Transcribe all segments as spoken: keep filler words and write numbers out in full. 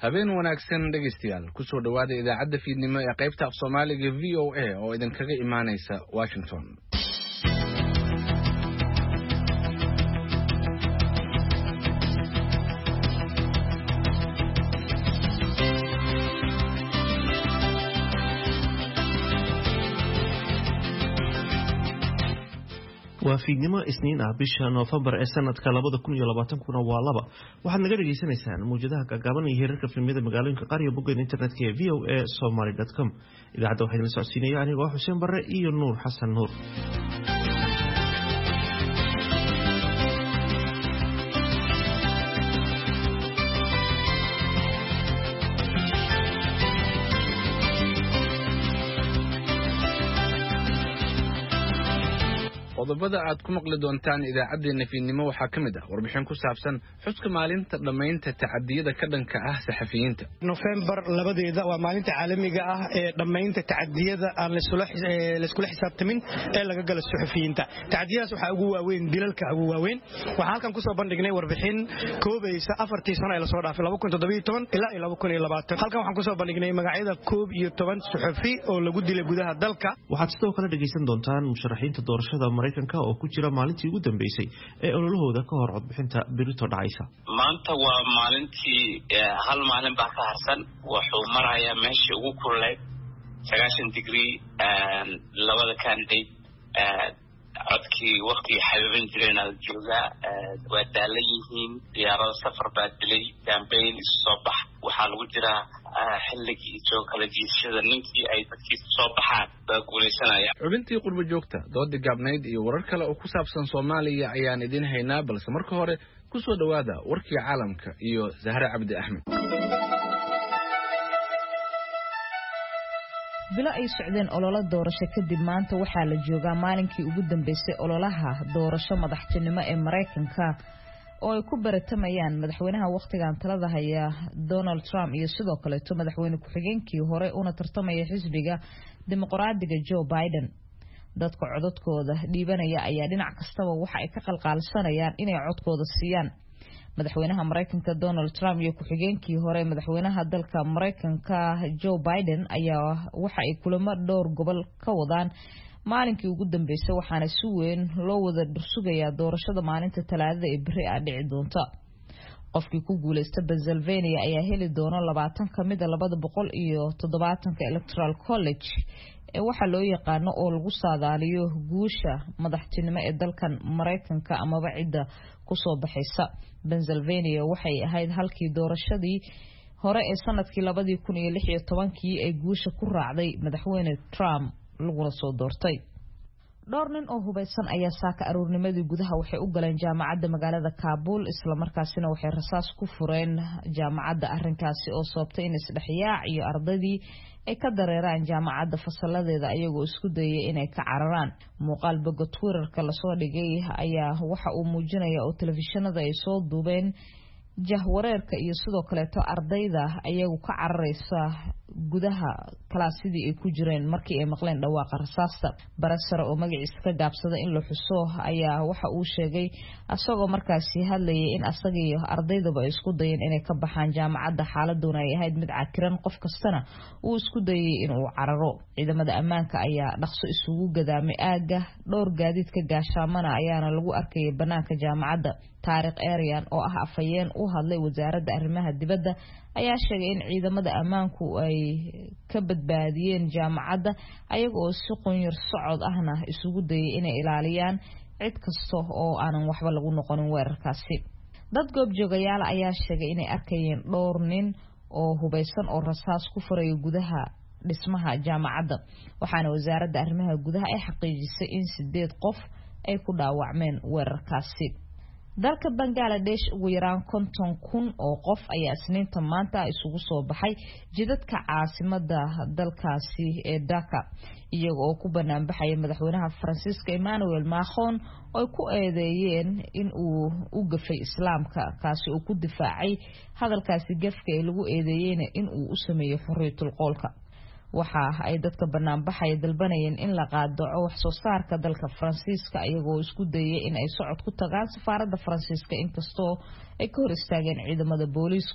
habeen wanaagsan dhegeystayaal ku soo dhawaada idaacadda fiidnimo ee qaybta af Soomaaliga V O A oo idin kaga imaanaysa Washington. waa fiidnimo isniin ah bisha November ee sanadka labada kun iyo labaatan kuna waa laba waxaad naga dhageysanaysaan muujadaha gagaaban iyo heerarka filimada magaalooyinka qaar iyo bogga internetka ee v o a somali dot com idaacadda waxaa idin socodsiinaya anigoo Xuseen Barre iyo Nuur Xasan Nuur. qodobada aad ku maqli doontaan idaacadeena fiidnimo waxaa ka mid ah warbixin ku saabsan xuska maalinta dhamaynta tacadiyada ka dhanka ah saxafiyiinta. November labadeeda waa maalinta caalamiga ah ee dhamaynta tacadiyada aan la isku xisaabtamin ee laga galo saxafiyiinta. Tacadiyadaas waxa ugu waaweyn dilalka ugu waaweyn. Waxaan halkan ku soo bandhignay warbixin koobaysa afartii sano ee la soo dhaafay laba kun iyo toddoba iyo toban ilaa laba kun iyo labaatan. Halkan waxaan ku soo bandhignay magacyada koob iyo toban saxafi oo lagu dilay gudaha dalka. Waxaad sidoo kale dhageysan doontaan musharaxiinta doorashada oo ku jira maalintii ugu dambeysay ee ololahooda ka hor codbixinta berito dhacaysa. Maanta waa maalintii hal maalin baa ka harsan wuxuu marayaa meeshii ugu kululay sagaashan degree labada candidate codkii waqti xabiibin jireen aad joogaa waa daalan yihiin diyaarada safar baa dilay campaign soo bax waxaa lagu jiraa xilligii soo kala jiishada ninkii ay dadkii soo baxaan baa guuleysanaya. xubintii qurbo joogta doodi gaabnayd iyo warar kale oo ku saabsan Soomaaliya ayaan idin haynaa balse marka hore ku soo dhawaada warkii caalamka iyo Zahra Cabdi Axmed. bilo ay socdeen ololo doorasho kadib maanta waxaa la joogaa maalinkii ugu dambeysay ololaha doorasho madaxtinimo ee Mareykanka oo ay ku baratamayaan madaxweynaha waqtigan talada haya Donald Trump iyo sidoo kale madaxweyne ku-xigeenkii hore una tartamaya xisbiga dimuqraadiga Joe Biden. dadka codadkooda dhiibanaya ayaa dhinac kastaba waxa ay ka qalqaalsanayaan inay codkooda siiyaan madaxweynaha Mareykanka Donald Trump iyo ku-xigeenkii hore madaxweynaha dalka Mareykanka Joe Biden ayaa waxa ay kulamo dhowr gobol ka wadaan maalinkii ugu dambeysay waxaana si weyn loo wada dhursugayaa doorashada maalinta Talaadada ee bari ah dhici doonta. qofkii ku guuleystay Pennsylvania ayaa heli doona labaatan kamid ah labada boqol iyo toddobaatan Electoral College ee waxa loo yaqaan oo lagu saadaaliyo guusha madaxtinimo ee dalkan Mareykanka amaba cidda ku soo baxaysa. Pennsylvania waxay ahayd halkii doorashadii hore ee sanadkii laba kun iyo lix iyo toban ay guusha ku raacday madaxweyne Trump laguna soo doortay. dhowr nin oo hubeysan ayaa saaka aroornimadii gudaha waxay u galeen jaamacadda magaalada Kabul isla markaasina waxay rasaas ku fureen jaamacadda arrinkaasi oo sababtay in isdhexyaac iyo ardaydii ay ka dareeraan jaamacadda fasaladeeda ayagoo isku dayay inay ka cararaan. muuqaal boga Twitter-ka la soo dhigay ayaa waxa uu muujinayaa oo telefishinada ay soo duubeen jahwareerka iyo sidoo kale ardayda ayagu ka cararaysa gudaha kalaasidii ay ku jireen markii ay maqleen dhawaaqa rasaasta. barasar oo magaciisa ka gaabsada in la xuso ayaa waxa uu sheegay asagoo markaasi hadlayay in asaga iyo ardaydaba ay isku dayeen inay ka baxaan jaamacadda xaaladuna ay ahayd mid cakiran qof kastana uu isku dayay in uu cararo. ciidamada ammaanka ayaa dhaqso isugu gadaamay aaga dhowr gaadiidka gaashaamana ayaana lagu arkayay banaanka jaamacadda. Taariikh Arian oo ah afayeen u hadlay wasaaradda arrimaha dibadda ayaa sheegay in ciidamada ammaanku ay ka badbaadiyeen jaamacadda ayaga oo si qonyar socod ahna isugu dayay inay ilaaliyaan cid kasta oo aanan waxba lagu noqonin weerarkaasi. dad goobjoogayaal ayaa sheegay inay arkayeen dhowr nin oo hubeysan oo rasaas ku furay gudaha dhismaha jaamacadda waxaana wasaaradda arrimaha gudaha ay xaqiijisay in sideed qof ay ku dhaawacmeen weerarkaasi. dalka Bangladesh ugu yaraan konton kun oo qof ayaa isniinta maanta isugu soo baxay jidadka caasimada dalkaasi ee Dhaka iyagoo ku banaan baxay madaxweynaha Faransiiska Emmanuel Macron oo ku eedeeyeen in uu u gafay islaamka kaasi oo ku difaacay hadalkaasi gafka ee lagu eedeeyeen in uu u sameeyo xorriyatul qowlka. waxa ay dadka banaanbaxay dalbanayeen in la qaadaco wax soo saarka dalka Faransiiska ayagoo isku dayay in ay socod ku tagaan safaaradda Faransiiska inkastoo ay ka hor istaageen ciidamada booliisku.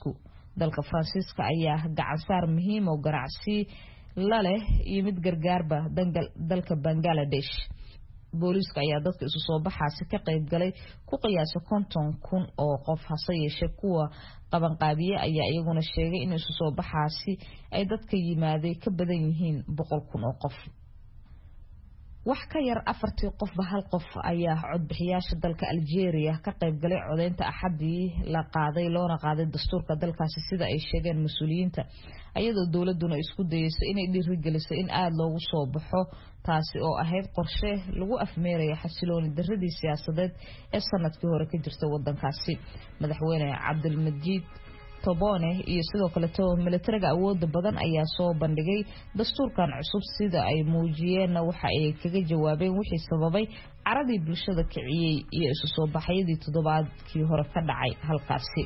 dalka Faransiiska ayaa gacan saar muhiim oo ganacsi la leh iyo mid gargaarba dalka Bangladesh. booliiska ayaa dadka isu soo baxaasi ka qayb galay ku qiyaasay konton kun oo qof hase yeeshee kuwa qaban qaabiye ayaa iyaguna sheegay in isu soo baxaasi ay dadka yimaaday ka badan yihiin boqol kun oo qof. wax ka yar afartii qofba hal qof ayaa codbixiyaasha dalka Algeria ka qayb galay codeynta Axadii la qaaday loona qaaday dastuurka dalkaasi sida ay sheegeen mas'uuliyiinta ayadoo dawladuna isku dayayso inay dhiirigeliso in aad loogu soo baxo taasi oo ahayd qorshe lagu afmeerayo xasilooni darradii siyaasadeed ee sanadkii hore ka jirtay wadankaasi. madaxweyne Cabdilmajiid Tobone iyo sidoo kale militariga awood badan ayaa soo bandhigay dastuurkan cusub sida ay muujiyeen waxa ay kaga jawaabeen wixii sababay caradii bulshada kiciyay iyo isu soo baxayadii toddobaadkii hore ka dhacay halkaasi.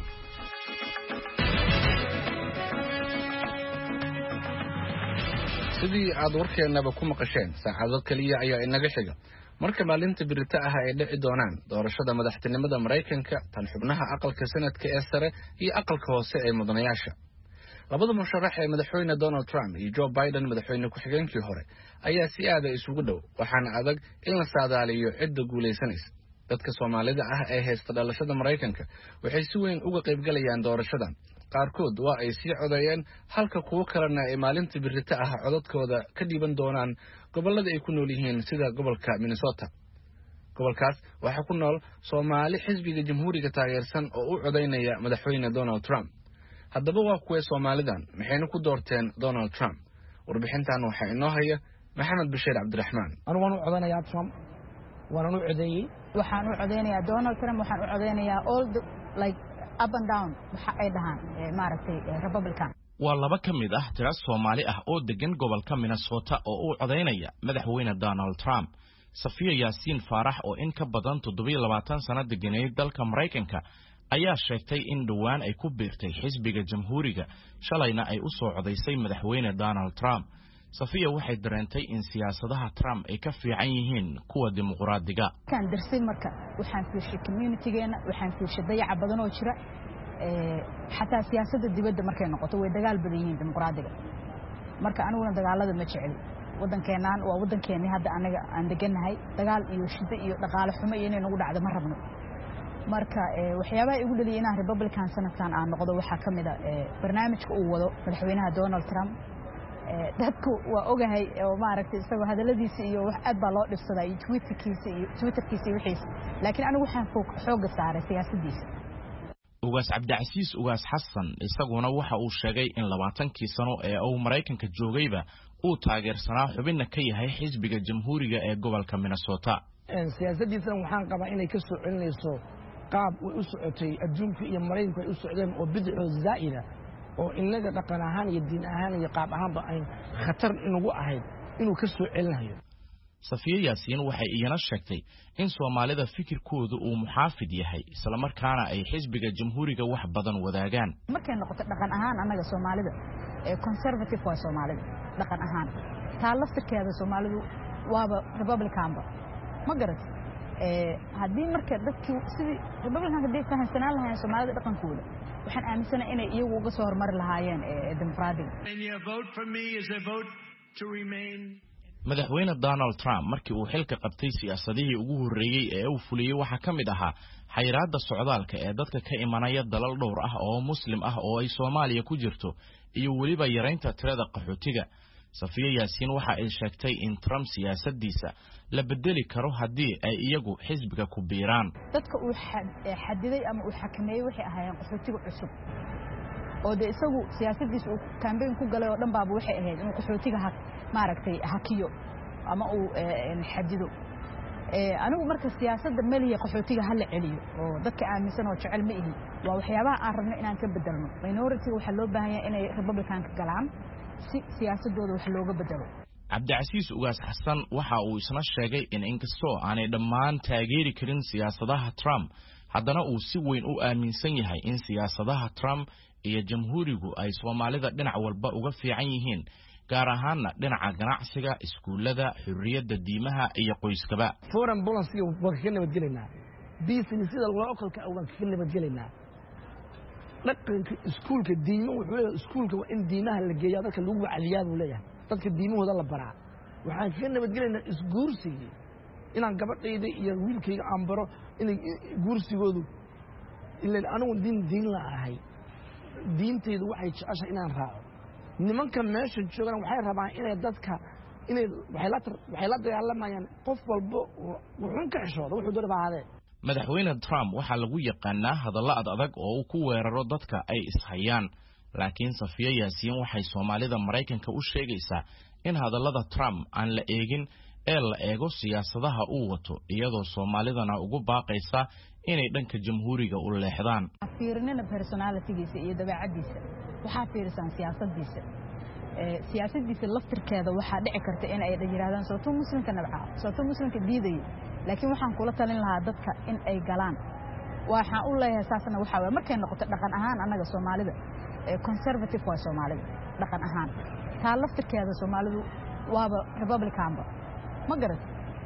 sidii aad warkeenaba ku maqasheen saacado kaliya ayaa inaga xiga marka maalinta birita ah ay dhici doonaan doorashada madaxtinimada Mareykanka tan xubnaha aqalka sanadka ee sare iyo aqalka hoose ee mudanayaasha. labada musharax ee madaxweyne Donald Trump iyo Joe Biden madaxweyne ku xigeenkii hore ayaa si aad ah isugu dhow waxaana adag in la saadaaliyo cidda guuleysanaysa. dadka Soomaalida ah ee haysta dhalashada Mareykanka waxay si weyn uga qayb galayaan doorashadan. qaarkood waa ay sii codeeyeen halka kuwa kalena ay maalinta birita ah codadkooda ka dhiiban doonaan gobolada ay ku nool yihiin sida gobolka Minnesota. gobolkaas waxaa ku nool Soomaali xisbiga jamhuuriga taageersan oo u codeynaya madaxweyne Donald Trump. haddaba waa kuwa Soomaalidan maxayna ku doorteen Donald Trump? warbixintan waxa inoo haya Maxamed Bashiir Cabdiraxmaan. anu waan u codeynayaa Trump waan u codeeyay waxaan u codeynayaa Donald Trump waxaan u codeynayaa all the like up and down waxa ay dhahaan maaragtay Republican. waa laba ka mid ah tiro Soomaali ah oo degan gobolka Minnesota oo u codeynaya madaxweyne Donald Trump. Safiya Yaasiin Faarax oo in ka badan toddoba iyo labaatan sano deganay dalka Mareykanka ayaa sheegtay in dhawaan ay ku biirtay xisbiga jamhuuriga shalayna ay u soo codeysay madaxweyne Donald Trump. Safiya waxay dareentay in siyaasadaha Trump ay ka fiican yihiin kuwa dimuqraadiga. kan dirsi marka waxaan fiirshay community-geena waxaan fiirshay dayaca badan oo jira ee xataa siyaasadda dibadda markay noqoto way dagaal badan yihiin dimuqraadiga. marka aniguna dagaalada ma jeceli. wadankeenan waa wadankeeni hadda anaga aan deganahay dagaal iyo shida iyo dhaqaale xumo iyo inay nagu dhacdo ma rabno. marka waxyaabaha igu dhaliyay inaan Republican sanadkan aan noqdo waxa kamid ah barnaamijka uu wado madaxweynaha Donald Trump. dadku waa ogahay oo maaragtay isagoo hadaladiisa iyo wax aad baa loo dhibsaday Twitterkiisa iyo Twitterkiisa wixiisa laakiin anigu waxaan xoog saaray siyaasadiisa. ugaas Cabdicasiis ugaas Xasan isaguna waxa uu sheegay in labaatankii sano ee uu Mareykanka joogayba uu taageersanaa xubinna ka yahay xisbiga jamhuuriga ee gobolka Minnesota. siyaasadiisa waxaan qabaa inay ka soo celinayso qaab way u socotay adduunka iyo Mareykanka ay u socdeen oo bidco zaa'ida oo inaga dhaqan ahaan iyo diin ahaan iyo qaab ahaanba ay khatar inagu ahayd inuu ka soo celinayo. Safiya Yaasiin waxay iyana sheegtay in Soomaalida fikirkoodu uu muxaafid yahay isla markaana ay xisbiga jamhuuriga wax badan wadaagaan. markay noqoto dhaqan ahaan anaga Soomaalida ee conservative waa Soomaalida dhaqan ahaan taa laftirkeeda Soomaalidu waaba Republicanba ma garat ee hadii marka dadkii sidii Republican hadii ka hansanaan lahayn Soomaalida dhaqankooda waxaan aaminsanahay inay iyagu uga soo hormari lahaayeen ee dimuqraadiga. madaxweyne Donald Trump markii uu xilka qabtay siyaasadihii ugu horeeyay ee uu fuliyay waxa kamid ahaa xayiraadda socdaalka ee dadka ka imanaya dalal dhowr ah oo muslim ah oo ay Soomaaliya ku jirto iyo waliba yareynta tirada qaxootiga. Safiya Yaasiin waxa ay sheegtay in Trump siyaasadiisa la bedeli karo hadii ay iyagu xisbiga ku biiraan. dadka uu xadiday ama uu xakameeyay waxay ahaayeen qaxootiga cusub oo de isagu siyaasadiisa uu campaign ku galay oo dhan baaba waxay ahayd inuu qaxootiga ha maaragtay hakiyo ama uu xadido. ee anigu marka siyaasadda maliya qaxootiga hal celiyo oo dadka aaminsan oo jecel ma ihi waa waxyaabaha aan rabno inaan ka bedelno. minority waxa loo baahan yahay inay Republican ka galaan si siyaasadooda wax looga bedelo. Cabdicasiis ugaas Xasan waxa uu isna sheegay in inkastoo aanay dhammaan taageeri karin siyaasadaha Trump haddana uu si weyn u aaminsan yahay in siyaasadaha Trump iyo jamhuurigu ay Soomaalida dhinac walba uga fiican yihiin gaar ahaan dhinaca ganacsiga, iskuulada, xurriyadda diimaha iyo qoyskaba. foreign policy waa ka nabad gelaynaa business sida loo oqolka waan ka nabad gelaynaa dhaqanka iskuulka diimo wuxuu leeyahay iskuulka waa in diimaha la geeyaa dadka lagu wacaliyaa buu leeyahay dadka diimahooda la baraa waxaan ka nabadgelaynaa isguursigii inaan gabadhayda iyo wiilkayga aan baro inay guursigoodu ilaan anigu diin diin la ahay diintaydu waxay jeceshahay inaan raaco nimanka meesha joogana waxay rabaan inay dadka inay waxay la waxay la dagaalamayaan qof walba wuxuu ka xishooda wuxuu doonaa baadee madaxweyne Trump waxa lagu yaqaanaa hadallo adag oo uu ku weeraro dadka ay ishayaan laakiin Safiya Yaasiin waxay Soomaalida Mareykanka u sheegaysaa in hadallada Trump aan la eegin ee la eego siyaasadaha uu wato iyadoo Soomaalidana ugu baaqaysa inay dhanka jamhuuriga u leexdaan fiirnina personality-giisa iyo dabeecadiisa waxa fiirsan siyaasadiisa ee siyaasadiisa laftirkeeda waxa dhici karta in ay yiraahdaan sababta muslimka nabca sababta muslimka diiday laakiin waxaan kula talin lahaa dadka in ay galaan waxaan u leeyahay saasna waxa weey markay noqoto dhaqan ahaan anaga Soomaalida ee conservative waa Soomaalida dhaqan ahaan taa laftirkeeda Soomaalidu waaba Republican ba ma garat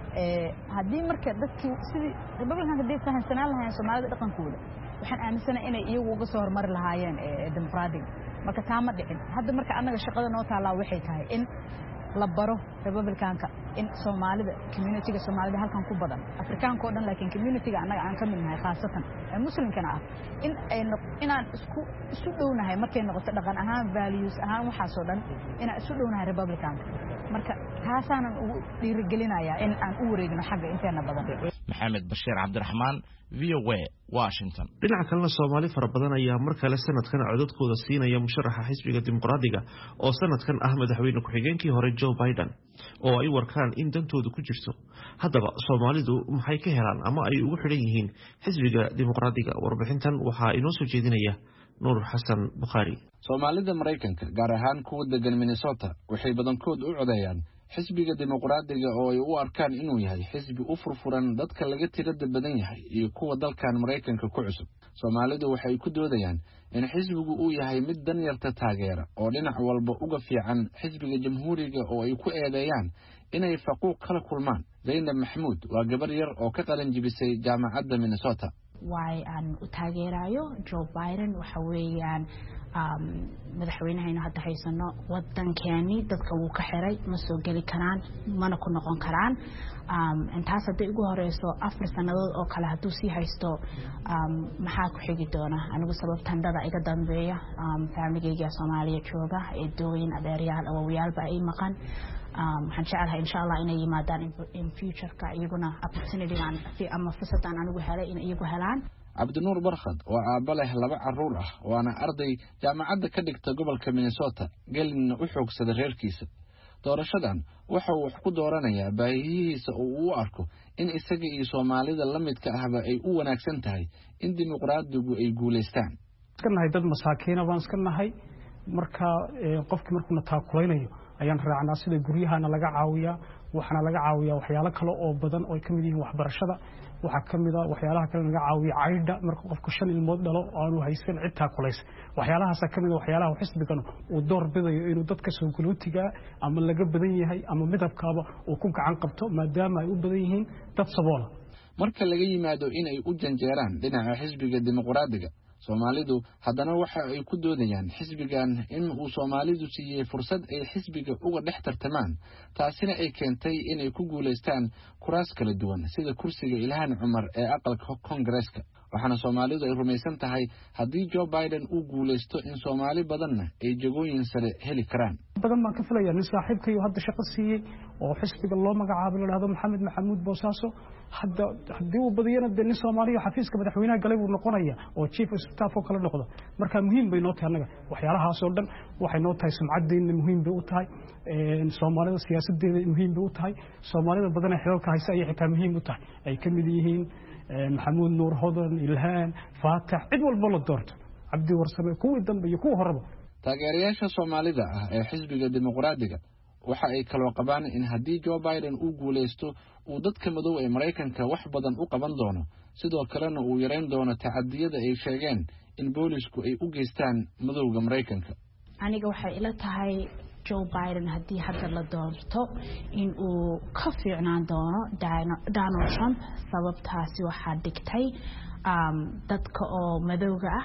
ee hadii marka dadkii sidii Republican hadii fahansanaan lahayn Soomaalida dhaqankooda waxaan aaminsanahay inay iyagu uga soo hormari lahaayeen ee Democratic marka taa ma dhicin hadda marka anaga shaqada noo taala waxay tahay in la baro Republicanka in Soomaalida community-ga Soomaalida halkan ku badan Afrikaanka oo dhan laakiin community-ga anaga aan ka mid nahay khaasatan ee muslimkana ah in ay inaan isku isu dhownahay markay noqoto dhaqan ahaan values ahaan waxa soo dhan inaan isu dhownahay Republicanka marka taasaan ugu dhiirigelinayaa in aan u wareegno xagga inteena badan Maxamed Bashiir Cabdiraxmaan V O A Washington dhinaca kalena Soomaali fara badan ayaa mar kale sanadkan codadkooda siinaya musharaxa xisbiga dimuqraadiga oo sanadkan ah madaxweyne ku-xigeenkii hore Joe Biden oo ay warkaan in dantooda ku jirto haddaba Soomaalidu maxay ka helaan ama ay ugu xidhan yihiin xisbiga dimuqraadiga warbixintan waxaa inoo soo jeedinaya Nuur Xasan Bukhari Soomaalida Mareykanka gaar ahaan kuwa degan Minnesota waxay badankood u codeeyaan xisbiga dimuqraadiga oo ay u arkaan inuu yahay xisbi u furfuran dadka laga tirada badan yahay iyo kuwa dalkan Mareykanka ku cusub Soomaalidu waxay ku doodayaan in xisbigu uu yahay mid dan yarta taageera oo dhinac walba uga fiican xisbiga jamhuuriga oo ay ku eedeeyaan inay faquuq kala kulmaan Zainab Maxamuud waa gabar yar oo ka qalan jibisay jaamacadda Minnesota way aan u taageerayo Joe Biden waxa weeyaan um madaxweynahayna hadda haysano wadankeeni dadka uu ka xiray ma soo gali karaan mana ku noqon karaan um intaas hadii ugu horeyso afar sanadood oo kale haduu sii haysto um maxaa ku xigi doona anigu sababtan dada iga dambeeya um family-gayga Soomaaliya jooga ee dooyin adeeryaal oo wiyaalba ay maqan um waxaan jecelahay insha Allah inay yimaadaan in future-ka iyaguna opportunity aan si ama fursad aan anigu helay in iyagu helaan Cabdinuur Barkhad waa aabba leh laba carruur ah waana arday jaamacadda ka dhigta gobolka Minnesota gelina u xoogsada reerkiisa doorashadan waxa uu wax ku dooranayaa baahiyihiisa oo uu arko in isaga iyo Soomaalida la midka ahba ay u wanaagsan tahay in dimuqraadigu ay guuleystaan iska nahay dad masaakiin ah iska nahay marka qofkii markuu taakulaynayo ayaan raacnaa sida guryahana laga caawiyaa waxana laga caawiyaa waxyaalo kale oo badan oo ka mid yihiin waxbarashada waxa kamid ah waxyaalaha kale laga caawiyo caydha marka qofku shan ilmood dhalo aanu haysan cid taakulaysa waxyaalahaas kamid ah waxyaalaha xisbigan uu door bidayo inuu dadka soo gulootiga ama laga badan yahay ama midabkaaba uu ku gacan qabto maadaama ay u badan yihiin dad saboola marka laga yimaado in ay u janjeeraan dhinaca xisbiga dimuqraadiga Soomaalidu haddana waxa ay ku doodayaan xisbigan in uu Soomaalidu siiyay fursad ay xisbiga uga dhex tartamaan taasina ay keentay in ay ku guuleystaan kuraas kala duwan sida kursiga Ilhaan Cumar ee aqalka Congress-ka waxaana Soomaalidu ay rumaysan tahay haddii Joe Biden uu guuleysto in Soomaali badanna ay jagooyin sare heli karaan badan ma ka filayaa nin saaxiibkay hadda shaqo siiyay oo xisbiga loo magacaabo la Maxamed Maxamuud Boosaaso hadda hadii uu badiyana nin Soomaaliya xafiiska madaxweynaha galay uu noqonaya oo chief of staff oo kala noqdo marka muhiim bay noo tahay anaga waxyaalahaas oo dhan waxay noo tahay sumcadeena muhiim bay u tahay ee Soomaalida siyaasadeeda muhiim bay u tahay Soomaalida badan ee xilka haysa ay xitaa muhiim u tahay ay kamid yihiin Maxamuud Nuur Hodan Ilhaan Faatax cid walba la doorto Cabdi Warsame kuwii dambe iyo kuwa horeba taageerayaasha Soomaalida ah ee xisbiga dimuqraadiga waxa ay kala qabaan in haddii Joe Biden uu guuleysto uu dadka madow ee Mareykanka wax badan u qaban doono sidoo kalena uu yareyn doono tacadiyada ay sheegeen in boolisku ay u geystaan madowga Mareykanka aniga waxay ila tahay Joe Biden hadii hadda la doorto in uu ka fiicnaan doono Donald Trump sababtaasi waxa dhigtay um dadka oo madowga ah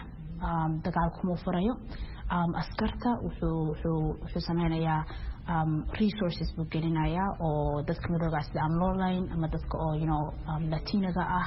dagaalku ma furayo askarta wuxuu wuxuu wuxuu sameynayaa resources buu gelinayaa oo dadka madowga sida aan lolayn ama dadka oo you know latinaga ah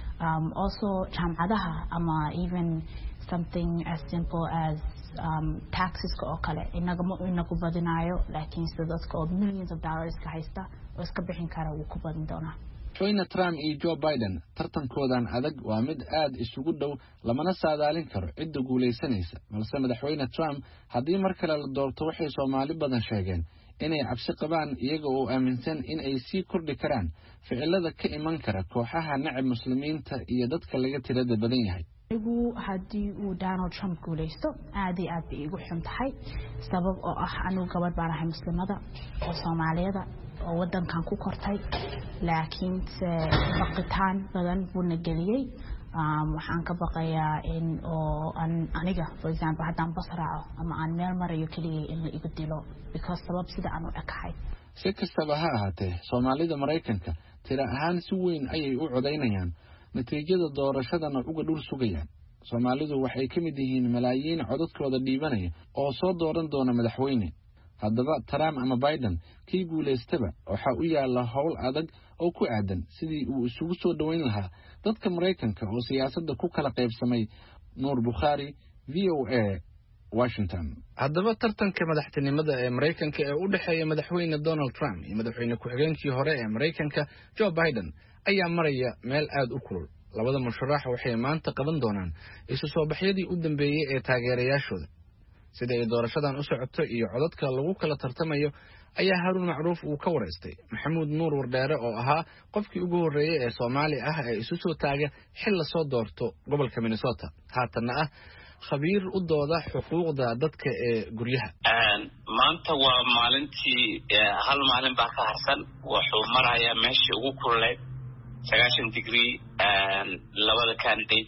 also jaamacadaha ama even something as simple as um taxes oo kale inaga ma inagu badinayo laakiin sida dadka oo millions of dollars ka haysta oo iska bixin kara uu ku badin doonaa Donald Trump iyo Joe Biden tartankoodan adag waa mid aad isugu dhow lamana saadaalin karo cidda guuleysanaysa balse madaxweyne Trump haddii mar kale la doorto waxay Soomaali badan sheegeen inay cabsi qabaan iyaga oo aaminsan in ay sii kordhi karaan ficilada ka iman kara kooxaha nacab muslimiinta iyo dadka laga tirada badan yahay igu hadii uu Donald Trump guuleysto aad iyo aad bay igu xun tahay sabab oo ah anigu gabadh baan ahay muslimada oo Soomaaliyada oo wadankan ku kortay laakiin baqitaan badan buu nageliyay waxaan ka baqayaa in oo aniga for example haddaan basraaco ama aan meel marayo kaliya in la igu dilo because sabab sida aan u ekahay si kastaba ha ahaatee Soomaalida Mareykanka tira ahaan si weyn ayay u codeynayaan natiijada doorashadana uga dhul sugayaan Soomaalidu waxay ka mid yihiin malaayiin codadkooda dhiibanaya oo soo dooran doona madaxweyne haddaba Trump ama Biden kii guuleystaba waxa uu yaala hawl adag oo ku aadan sidii uu isugu soo dhaweyn lahaa dadka Mareykanka oo siyaasadda ku kala qaybsamay Nuur Bukhari V O A Washington haddaba tartanka madaxtinimada ee Mareykanka ee u dhaxeeya madaxweyne Donald Trump iyo madaxweyne ku-xigeenkii hore ee Mareykanka Joe Biden ayaa maraya meel aad u kulul labada musharax waxay maanta qaban doonaan isu soo baxyadii u dambeeyay ee taageerayaashooda sida ay doorashadan u socoto iyo codadka lagu kala tartamayo ayaa Harun Macruuf uu ka wareystay Maxamuud Nuur Wardheere oo ahaa qofkii ugu horeeyay ee Soomaali ah ee isu soo taaga xil la soo doorto gobolka Minnesota haatana ah khabiir u dooda xuquuqda dadka ee guryaha maanta waa maalintii hal maalin baa ka harsan wuxuu marayaa meeshii ugu kululay sagaashan degree labada candidate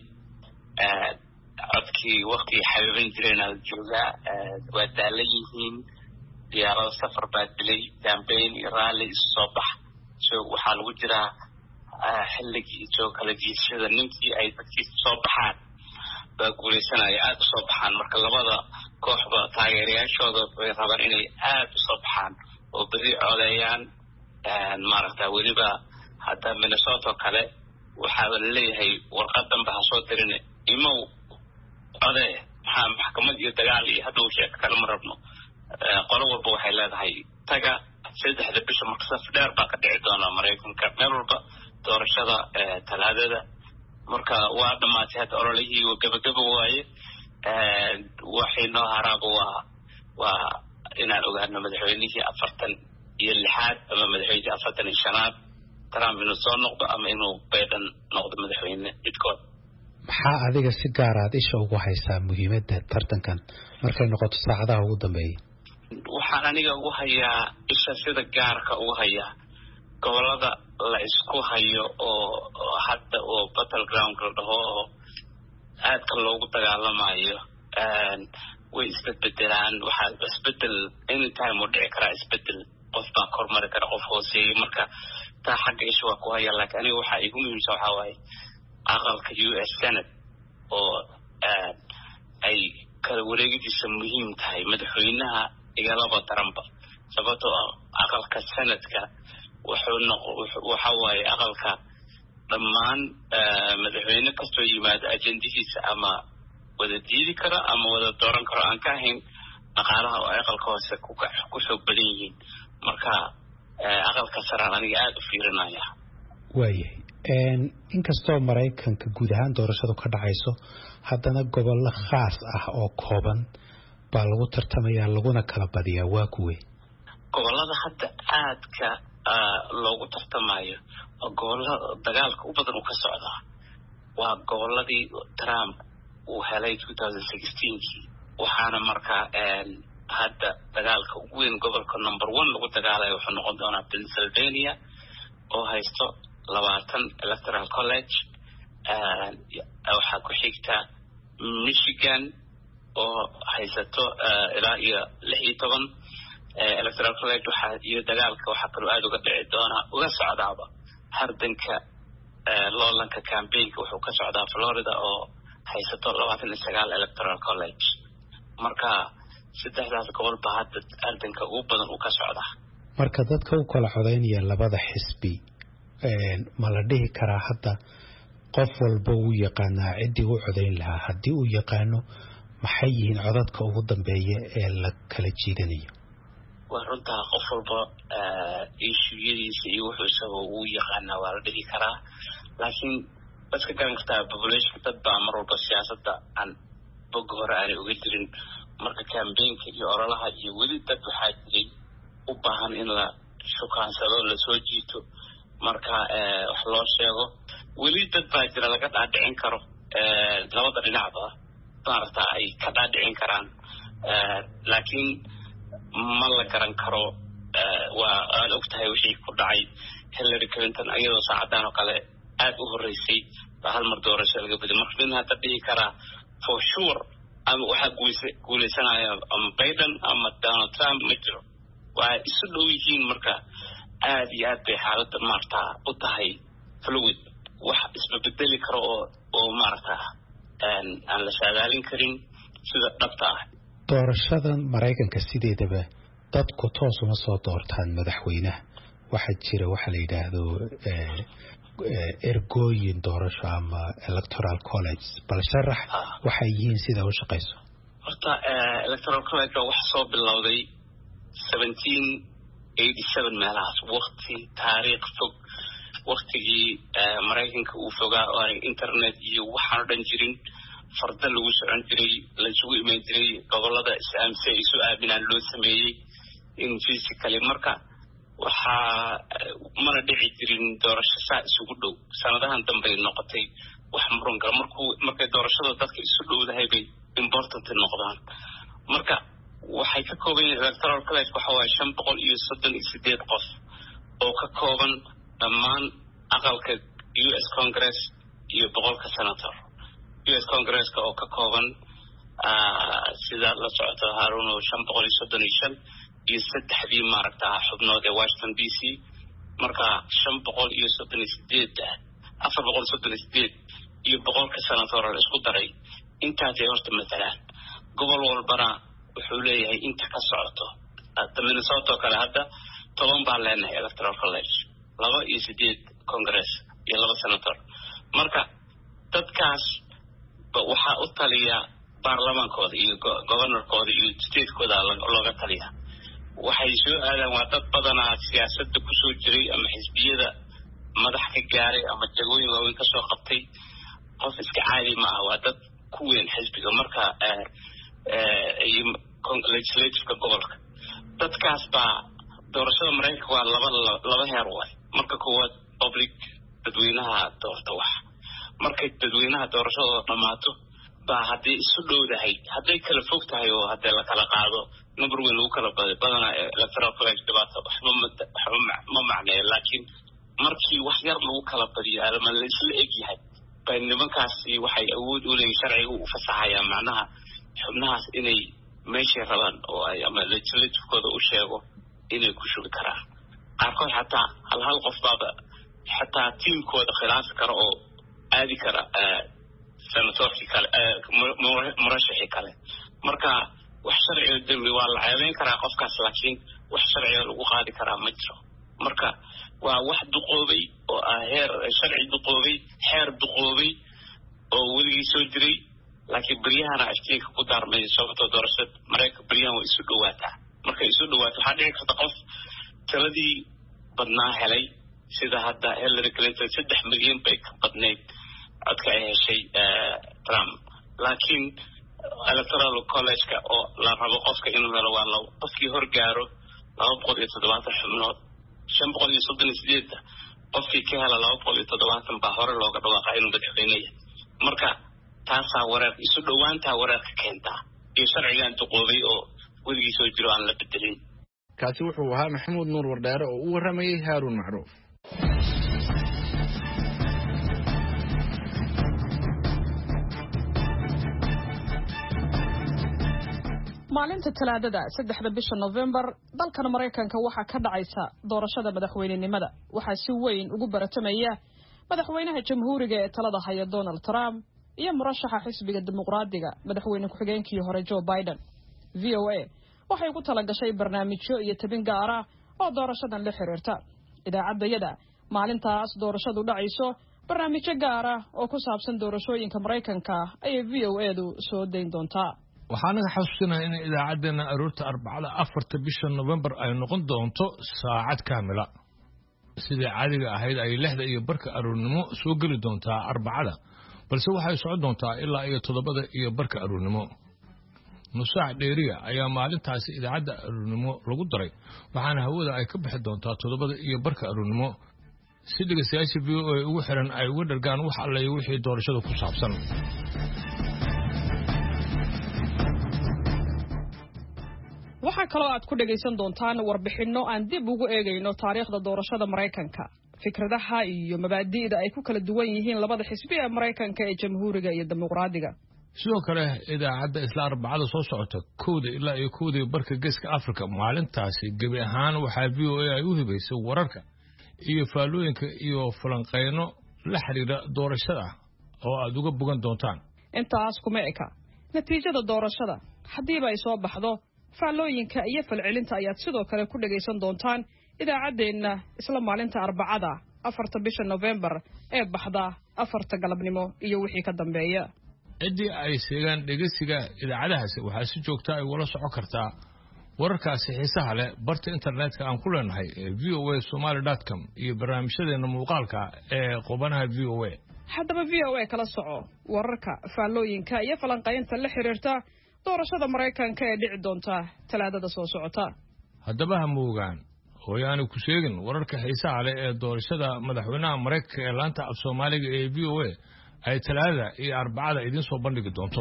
codkii waqti xabiibin jireen joogaa waa daalan yihiin diyaarado safar baa dilay campaign rally soo bax so waxaa lagu jiraa xilligii soo kala jiishada ninkii ay dadkii soo baxaan baa guuleysanaya aad u soo baxaan marka labada kooxba taageerayaashooda way rabaan inay aad u soo baxaan oo beri codeeyaan maaragta weliba hadda Minnesota kale waxaa la leeyahay warqadan baa soo dirin imow code maxaa maxkamad iyo dagaal iyo hadhow sheeko kale ma rabno qolo walba waxay leedahay taga saddexda bisha marka saf dheer baa ka dhici doona Mareykanka meel walba doorashada talaadada marka waa dhamaatay hadda ololihii oo gabagaba waaye waxay noo haraaba waa waa inaan ogaano madaxweynihii afartan iyo lixaad ama madaxweynihii afartan iyo shanaad Trump inuu soo noqdo ama inuu Biden noqdo madaxweyne midkood maxaa adiga si gaar ah isha ugu haysaa muhiimadda tartankan markay noqoto saacadaha ugu dambeeyay waxaan aniga ugu hayaa isha sida gaarka ugu hayaa gobolada la isku hayo oo hadda oo battleground la dhaho aadka loogu dagaalamayo way isbedbedelaan waxaa isbedel anytime oo dhici kara isbedel qof baa kormari kara qof hooseeya marka taa xagga isha waa ku haya laakiin aniga waxaa igu muhiimsan waxaa waaye aqalka U S Senate oo ay kala wareegidiisa muhiim tahay madaxweynaha igalaba daranba sababtoo aqalka Senate-ka wuxuu waxa waaye aqalka dhammaan madaxweyne kastoo yimaado ajendihiisa ama wada diidi kara ama wada dooran karo aan ka ahayn dhaqaalaha oo aqalka hoose ku xoog badan yihiin marka aqalka sare aniga aad u fiirinaya waayahay inkastoo Mareykanka guud ahaan doorashadu ka dhacayso haddana gobollo khaas ah oo kooban baa lagu tartamayaa laguna kala badiyaa waa kuwee gobollada hadda aadka loogu tartamayo oo gobollo dagaalka u badan uu ka socdaa waa gobolladii Trump uu helay twenty sixteen waxaana markaa hadda dagaalka ugu weyn gobolka number one lagu dagaalayo wuxuu noqon doonaa Pennsylvania oo haysto labaatan electoral college waxaa ku xigta Michigan oo haysato ilaa iyo lix iyo toban electoral college waxaa iyo dagaalka waxaa kaloo aad uga dhici doonaa uga socdaaba hardanka loolanka campaignka wuxuu ka socdaa Florida oo haysato labaatan iyo sagaal electoral college marka saddexdaas gobol baa hadda ardanka ugu badan u ka socda marka dadka u kala codaynaya labada xisbi ma la dhihi karaa hadda qof walba uu yaqaanaa ciddii u codayn lahaa haddii uu yaqaano maxay yihiin codadka ugu dambeeya ee la kala jiidanayo waa runtaa qof walba ishuyadiisa iyo wuxuu isaga uu yaqaanaa waa la dhihi karaa laakiin dadka garan kartaa population dad baa mar walba siyaasadda aan bog hore aanay uga jirin marka campaignka iyo ololaha iyo weli dad waxaa jiray u baahan in la shukaansado lasoo jiito marka wax loo sheego weli dad baa jira laga dhaadhicin karo labada dhinacba maaragta ay ka dhaadhicin karaan laakiin ma la garan karo waa aad og tahay wixii ku dhacay Hillary Clinton iyadoo saacadaan oo kale aad u horeysay baa hal mar doorasho laga bedelay marka nin hadda dhihi karaa for sure ama waxaa guuleysanaya ama Biden ama Donald Trump ma jiro waa isu dhow yihiin marka aad iyo aad bay xaaladda maarta u tahay fluid wax isbedeli karo oo oo maarta aan aan la saadaalin karin sida dhabta ah doorashadan Mareykanka sideedaba dadku toos uma soo doortaan madaxweynaha waxa jira waxa la yiraahdo ergooyin doorasho ama electoral college bal sharax waxay yihiin sida u shaqeyso horta electoral college wax soo bilowday seventeen eighty-seven meelahaas waqti taariikh fog waqtigii Mareykanka uu fogaa oo internet iyo waxaan dhan jirin farda lagu socon jiray la isugu iman jiray gobolada islaamka isu aabinaan loo sameeyay in physically marka waxa mana dhici jirin doorasho saa isugu dhow sanadahan dambe noqotay wax muran gal markuu markay doorashada dadka isu dhowdahay bay important noqdaan marka waxay ka kooban yihiin electoral college waxa waa shan boqol iyo soddon iyo sideed qof oo ka kooban dhammaan aqalka U S Congress iyo boqolka senator U S Congress oo ka kooban sida la socota Harun oo shan boqol iyo soddon iyo shan iyo saddexdii maaragta xubnood ee Washington D C marka shan boqol iyo soddon iyo sideed afar boqol iyo soddon iyo sideed iyo boqolka senator la isku daray intaas ay horta matalaan gobol walbana wuxuu leeyahay inta ka socoto hadda Minnesota kale hadda toban baa leenahay electoral college laba iyo sideed Congress iyo laba senator marka dadkaas waxaa u taliya baarlamaankooda iyo governorkooda iyo statekooda looga taliya waxay soo aadaan waa dad badanaa siyaasadda ku soo jiray ama xisbiyada madax ka gaaray ama jagooyin waaweyn ka soo qabtay qof iska caadi ma aha waa dad ku weyn xisbiga marka legislative gobolka dadkaas baa doorashada Mareykanka waa laba laba heer way marka koowaad public dadweynaha doorta wax markay dadweynaha doorashada dhamaato baa haddii isu dhowdahay hadday kala fog tahay oo hadday la kala qaado number weyn lagu kala baday badana electoral college dhibaato waxba ma macneeyo laakiin markii wax yar lagu kala badiyo ama la isla eg yahay bay nimankaasi waxay awood u leeyihiin sharciga u fasaxayaan macnaha xubnahaas inay meeshay rabaan oo ay ama legislative-kooda u sheego inay ku shubi karaan qaarkood xataa hal hal qof baaba xataa tiimkooda khilaafi kara oo aadi kara senatorkii kale murashixii kale marka wax sharciga dambi waa la ceebeyn karaa qofkaas laakiin wax sharciga lagu qaadi karaa ma jiro marka waa wax duqoobay oo ah heer sharci duqoobay xeer duqoobay oo weligii soo jiray laakiin baryahana ashtiinka ku daarmay sababtoo doorashada Mareykanka baryahan way isu dhawaataa markay isu dhawaato waxaa dhici karta qof taladii badnaa helay sida hadda Hillary Clinton saddex milyan bay ka badnayd codka ay heshay Trump laakiin electoral college-ka oo la rabo qofka inuu helo waa labo qofkii horgaaro laba boqol iyo toddobaatan xubnood shan boqol iyo soddon iyo sideed qofkii ka hela laba boqol iyo toddobaatan baa hore looga dhawaaqay inuu madaxweyne yahay marka taasaa wareer isu dhowaantaa wareerka keentaa iyo sharcigan duqoobay oo weligii soo jiro aan la bedelin kaasi wuxuu ahaa Maxamuud Nuur Wardheere oo u waramayay Harun Macruuf maalinta talaadada saddexda bisha November dalkan Mareykanka waxa ka dhacaysa doorashada madaxweynenimada waxa si weyn ugu baratamaya madaxweynaha jamhuuriga ee talada haya Donald Trump iyo murashaxa xisbiga dimuqraadiga madaxweyne ku-xigeenkii hore Joe Biden. V O A waxay ku talagashay barnaamijyo iyo tabin gaar ah oo doorashadan la xiriirta. Idaacaddayada maalintaas doorashadu dhacayso barnaamijyo gaar ah oo ku saabsan doorashooyinka Mareykanka ay V O A-du soo dayn doontaa. waxaan naga xasuusinayaa in idaacaddeenna aroorta arbacada afarta bisha November ay noqon doonto saacad kaamila sidii caadiga ahayd ay lixda iyo barka aroornimo soo geli doontaa arbacada balse waxay socon doontaa ilaa iyo toddobada iyo barka aroornimo nus saac dheeriya ayaa maalintaasi idaacadda aroornimo lagu daray waxaana hawada ay ka bixi doontaa toddobada iyo barka aroornimo si dhegeystayaasha V O A ugu xiran ay uga dhargaan wax alle iyo wixii doorashada ku saabsan. waxaa kaloo aad ku dhagaysan doontaan warbixinno aan dib ugu eegayno taariikhda doorashada Mareykanka, fikradaha iyo mabaadi'da ay ku kala duwan yihiin labada xisbi ee Mareykanka ee Jamhuuriga iyo Dimuqraadiga. sidoo kale idaacadda isla arbacada soo socota kowda ilaa iyo kowda barka geeska Afrika maalintaasi gebi ahaan waxaa V O A ay u hibaysay wararka iyo faallooyinka iyo falanqeyno la xiriira doorashada oo aad uga bogan doontaan. intaas kuma eka natiijada doorashada haddiiba ay soo baxdo faallooyinka iyo falcelinta ayaad sidoo kale ku dhagaysan doontaan idaacaddeenna isla maalinta arbacada afarta bisha November ee baxda afarta galabnimo iyo wixii ka dambeeya. ciddii ay seegaan dhegeysiga idaacadahaasi waxaa si joogta ay wala socon kartaa wararkaasi xiisaha leh barta internetka aan ku leenahay ee v o a somali dot com iyo barnaamijyadeena muuqaalka ee qubanaha V O A. haddaba V O A kala soco wararka faallooyinka iyo falanqaynta la xiriirta doorashada Mareykanka ee dhici doonta talaadada soo socota. haddaba ha moogaan hooyaani ku sheegin wararka xiisaha leh ee doorashada madaxweynaha Mareykanka ee laanta af Soomaaliga ee V O A ay talaadada iyo arbacada idin soo bandhigi doonto.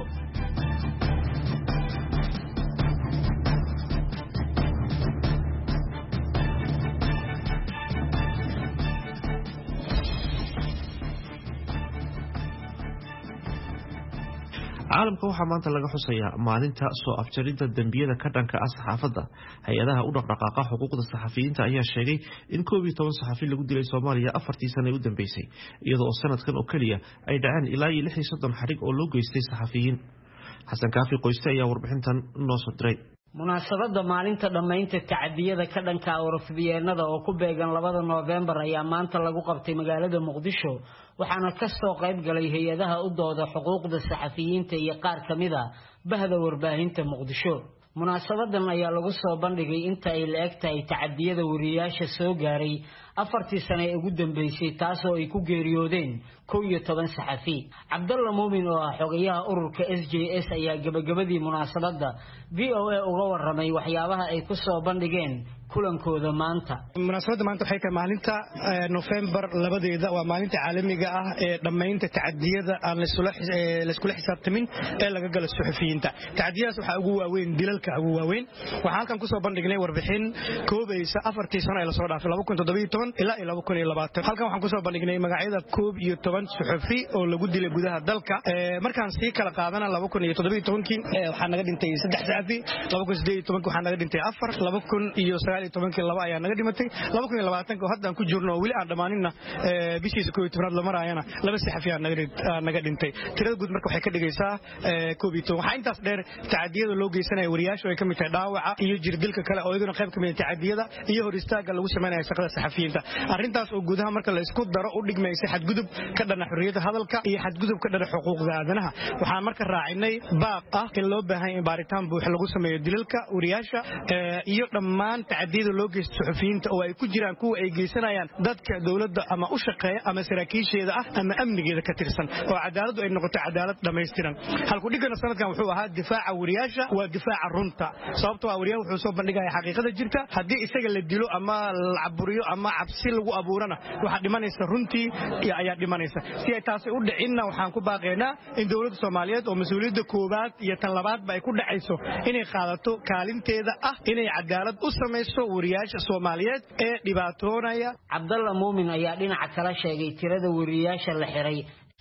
caalamka waxaa maanta laga xusayaa maalinta soo afjaridda dembiyada ka dhanka ah saxaafadda. hay-adaha u dhaqdhaqaaqa xuquuqda saxafiyiinta ayaa sheegay in koob iyo toban saxafi lagu dilay Soomaaliya afartii sano ee u dambeysay iyadoo oo sanadkan oo kaliya ay dhaceen ilaa iyo lix iyo soddon xarig oo loo geystay saxafiyiin. xasan kaafi qoyste ayaa warbixintan noo soo diray. munaasabadda maalinta dhammaynta tacadiyada ka dhanka ah warfidyeennada oo ku beegan labada November ayaa maanta lagu qabtay magaalada Muqdisho waxaana ka soo qayb galay hay-adaha u dooda xuquuqda saxafiyiinta iyo qaar ka mid ah bahda warbaahinta Muqdisho. munaasabadan ayaa lagu soo bandhigay inta ay la eg tahay tacadiyada wariyaasha soo gaaray afartii sano ee ugu dambeysay taasoo ay ku geeriyoodeen kow iyo toban saxafi. Cabdalla Muumin oo ah xogayaha ururka S J S ayaa gabagabadii munaasabada V O A uga warramay waxyaabaha ay ku soo bandhigeen kulankooda maanta. munaasabada maanta waxay tahay maalinta November labadeeda waa maalinta caalamiga ah ee dhamaynta tacadiyada aan la iskula xisaabtamin ee laga galo suxufiyiinta. tacadiyadaas waxaa ugu waaweyn dilalka ugu waaweyn. waxaan halkan ku soo bandhignay warbixin koobaysa afartii sano ee la soo dhaafay laba kun toddoba iyo toban ilaa laba kun iyo labaatan. halkan waxaan ku soo bandhignay magacyada koob iyo toban suxufi oo lagu dilay gudaha dalka. markaan sii kala qaadana laba kun iyo toddoba iyo tobankii waxaa naga dhintay saddex saxafi, laba kun iyo siddeed iyo tobankii waxaa naga dhintay afar, laba kun iyo sagaal iyo tobankii laba ayaa naga dhimatay, laba kun iyo labaatanka oo hadda aan ku jirno weli aan dhamaaninna bishiisa koob iyo tobnaad la maraayana laba saxafi ayaa naga dhintay. tirada guud marka waxay ka dhigaysaa koob iyo toban. waxaa intaas dheer tacadiyada loo geysanaya wariyaashu ay ka mid tahay dhaawaca iyo jirdilka kale oo iyaduna qayb ka mid ah tacadiyada iyo hor istaaga lagu sameeyo shaqada saxafiyiinta. arrintaas oo gudaha marka la isku daro u dhigmaysa xadgudub ka dhana xurriyadda hadalka iyo xadgudub ka dhana xuquuqda aadanaha. waxaan marka raacinay baaq ah in loo baahan yahay baaritaan buuxa lagu sameeyo dilalka wariyaasha iyo dhammaan tacadiyada loo geysto suxufiyiinta oo ay ku jiraan kuwa ay geysanayaan dadka dawladda ama u shaqeeya ama saraakiisheeda ah ama amnigeeda ka tirsan oo cadaaladdu ay noqoto cadaalad dhammaystiran. halku dhigana sanadkan wuxuu ahaa difaaca wariyaasha waa difaaca runta, sababtoo ah wariyaha wuxuu soo bandhigaya xaqiiqada jirta. haddii isaga la dilo ama la caburiyo ama cabsi lagu abuurana waxaa dhimanaysa runtii ayaa dhimanaysa. si ay taasi u dhicinna waxaan ku baaqaynaa in dawladda Soomaaliyeed oo mas'uuliyadda koowaad iyo tan labaadba ay ku dhacayso inay qaadato kaalinteeda ah inay cadaalad u samayso wariyaasha Soomaaliyeed ee dhibaatoonaya. Cabdalla Muumin ayaa dhinaca kala sheegay tirada wariyaasha la xiray.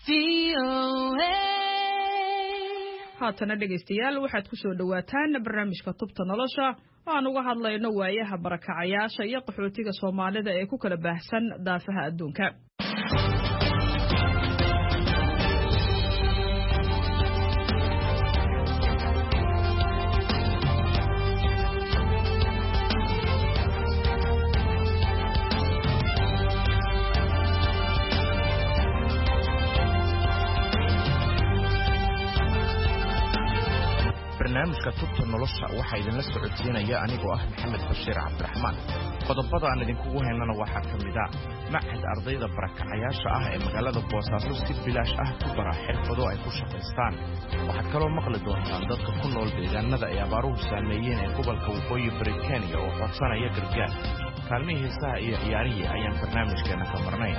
haatana dhegaystayaal waxaad ku soo dhawaataan barnaamijka tubta nolosha oo aan uga hadlayno waayaha barakacayaasha iyo qaxootiga Soomaalida ee ku kala baahsan daafaha adduunka. barnaamijka tubta nolosha waxaa idinla socodsiinaya anigoo ah maxamed bashiir cabdiraxmaan qodobada aan idinkugu haynana waxaa ka mid a machad ardayda barakacayaasha ah ee magaalada boosaaso si bilaash ah ku bara xirfado ay ku shaqaystaan waxaad kaloo maqli doontaan dadka ku nool deegaanada ay abaaruhu saameeyeen ee gobolka waqooyi bari kenya oo codsanaya gargaar kaalmihii heesaha iyo ciyaarihii ayaan barnaamijkeena ka marnay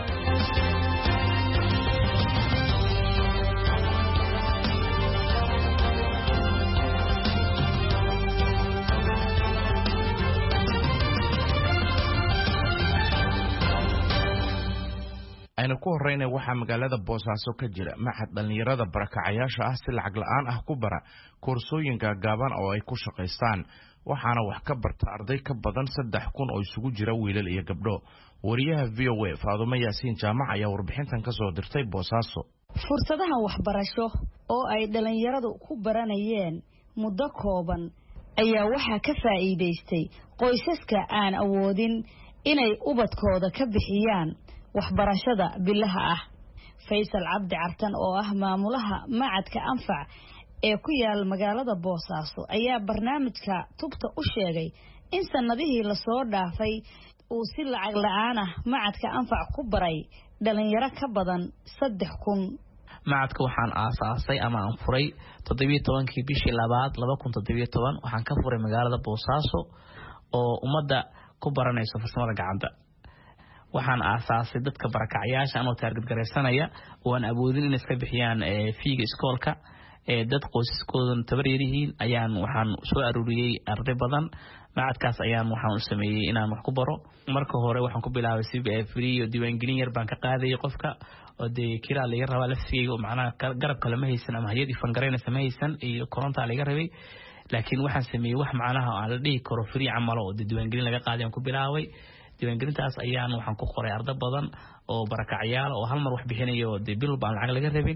ayna ku horreynay waxaa magaalada boosaaso ka jira machad dhallinyarada barakacayaasha ah si lacag la'aan ah ku bara koorsooyinka gaaban oo ay ku shaqaystaan waxaana wax ka barta arday ka badan saddex kun oo isugu jira wiilal iyo gabdho wariyaha v o a faadumo yaasiin jaamac ayaa warbixintan ka soo dirtay boosaaso fursadaha waxbarasho oo ay dhallinyaradu ku baranayeen muddo kooban ayaa waxaa ka faa'iidaystay qoysaska aan awoodin inay ubadkooda ka bixiyaan waxbarashada bilaha ah Faysal Cabdi Cartan oo ah maamulaha macadka Anfac ee ku yaal magaalada Boosaaso ayaa barnaamijka tubta u sheegay in sanadihii la soo dhaafay uu si lacag la'aan ah macadka Anfac ku baray dhalinyaro ka badan saddex kun. macadka waxaan aasaasay ama aan furay toddoba iyo tobankii bishii labaad laba kun toddoba iyo toban waxaan ka furay magaalada Boosaaso oo ummadda ku baranayso farsamada gacanta waxaan aasaasay dadka barakacayaasha anoo taarget gareysanaya oo aan awoodin inay iska bixiyaan fiiga iskoolka ee dad qoysaskooda tabar yarihiin ayaan waxaan soo aruuriyay arday badan macadkaas ayaan waxaan u sameeyay inaan wax ku baro marka hore waxaan ku bilaabay C B A free oo diiwaangelin yar baan ka qaaday qofka oo de kira laga rabaa laftiga oo macnaha garab kale ma haysan ama hay'ad ifan gareynaysa ma haysan iyo koronta laga rabay laakiin waxaan sameeyay wax macnaha aan la dhihi karo free camal oo diiwaangelin laga qaaday aan ku bilaabay diiwaangelintaas ayaan waxaan ku qoray arday badan oo barakacayaal oo hal mar wax bixinayo oo bil baan lacag laga rabin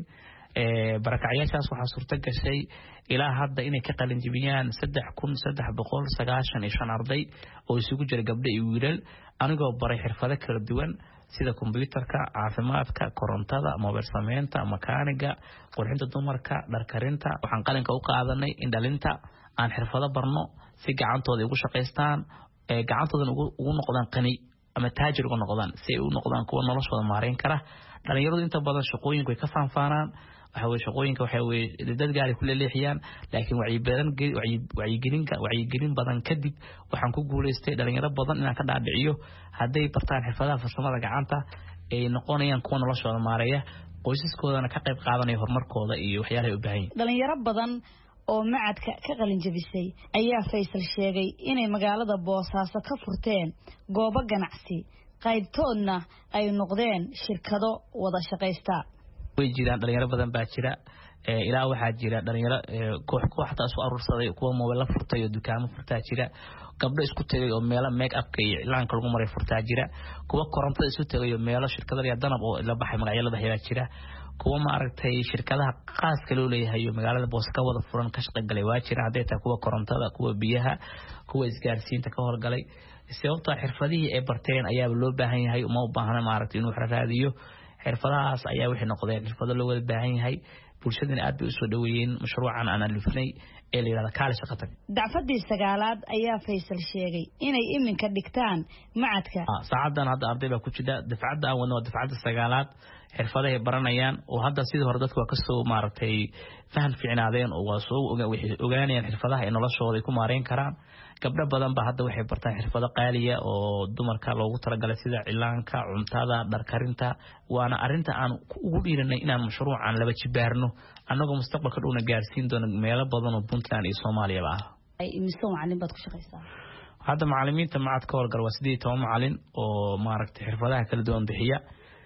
ee barakacayaashaas waxaa suurta gashay ilaa hadda inay ka qalin jibiyaan saddex kun saddex boqol sagaashan iyo shan arday oo isugu jira gabdho iyo wiilal anigoo baray xirfado kala duwan sida kombiyuutarka caafimaadka korontada mobile sameynta makaaniga qurxinta dumarka dhar karinta waxaan qalinka u qaadanay in dhalinta aan xirfado barno si gacantooda ugu shaqaystaan ee gacantoodan ugu noqdaan qani ama taajir ugu noqdaan si ay u noqdaan kuwa noloshooda maareyn kara dhalinyaradu inta badan shaqooyinku ay ka faanfaanaan waxa weeye shaqooyinka waxa weeye dad gaar ah ku leexiyaan laakiin wacyi badan wacyi gelinka wacyi gelin badan kadib waxaan ku guuleystay dhalinyaro badan inaan ka dhaadhiciyo haday bartaan xirfadaha farsamada gacanta ay noqonayaan kuwa noloshooda maareeya qoysaskoodana ka qayb qaadanaya horumarkooda iyo waxyaalaha ay u baahan yihiin dhalinyaro badan oo macadka ka qalin jabisay ayaa Faysal sheegay inay magaalada Boosaaso ka furteen goobo ganacsi qaybtoodna ay noqdeen shirkado wada shaqaysta way jiraan dhalinyaro badan baa jira ee ilaa waxa jira dhalinyaro koox koox taas oo urursaday kuwa mobile furtay oo dukaamo furtaa jira gabdho isku tagay oo meelo make up ka iyo ilaanka lagu maray furtaa jira kuwa korontada isku tagay oo meelo shirkadaha danab oo la baxay magacyada ayaa jira kuwa ma aragtay shirkadaha qaaska loo leeyahay magaalada Boos ka wada furan ka shaqo galay waa jira haday taa kuwa korontada kuwa biyaha kuwa isgaarsiinta ka horgalay sababta xirfadihii ay barteen ayaa loo baahan yahay uma u baahna ma aragtay inuu raadiyo xirfadahaas ayaa wixii noqdeen xirfado loo wada baahan yahay bulshadana aad bay u soo dhaweeyeen mashruucan aan alifnay ee la yiraahdo kaali shaqo tag dacfadii sagaalaad ayaa Faysal sheegay inay iminka dhigtaan macadka saacadan hadda arday baa ku jira dafcadda aan wadno dafcadda sagaalaad xirfadaha ay baranayaan oo hadda sidii hore dadku waa ka soo maartay faham fiicnaadeen oo waa soo ogaanayaan xirfadaha ay noloshooda ku maareyn karaan gabdho badan ba hadda waxay bartaan xirfado qaaliya oo dumarka loogu talagalay sida cilaanka cuntada dhar karinta waana arinta aan ugu dhiiranay inaan mashruucan laba jibaarno annagoo mustaqbalka dhowna gaarsiin doono meelo badan oo Puntland iyo Soomaaliya ah ay imiso macallin baad ku shaqaysaa hadda macallimiinta macadka howlgal waa sidii toban macallin oo maaragtay xirfadaha kala duwan bixiya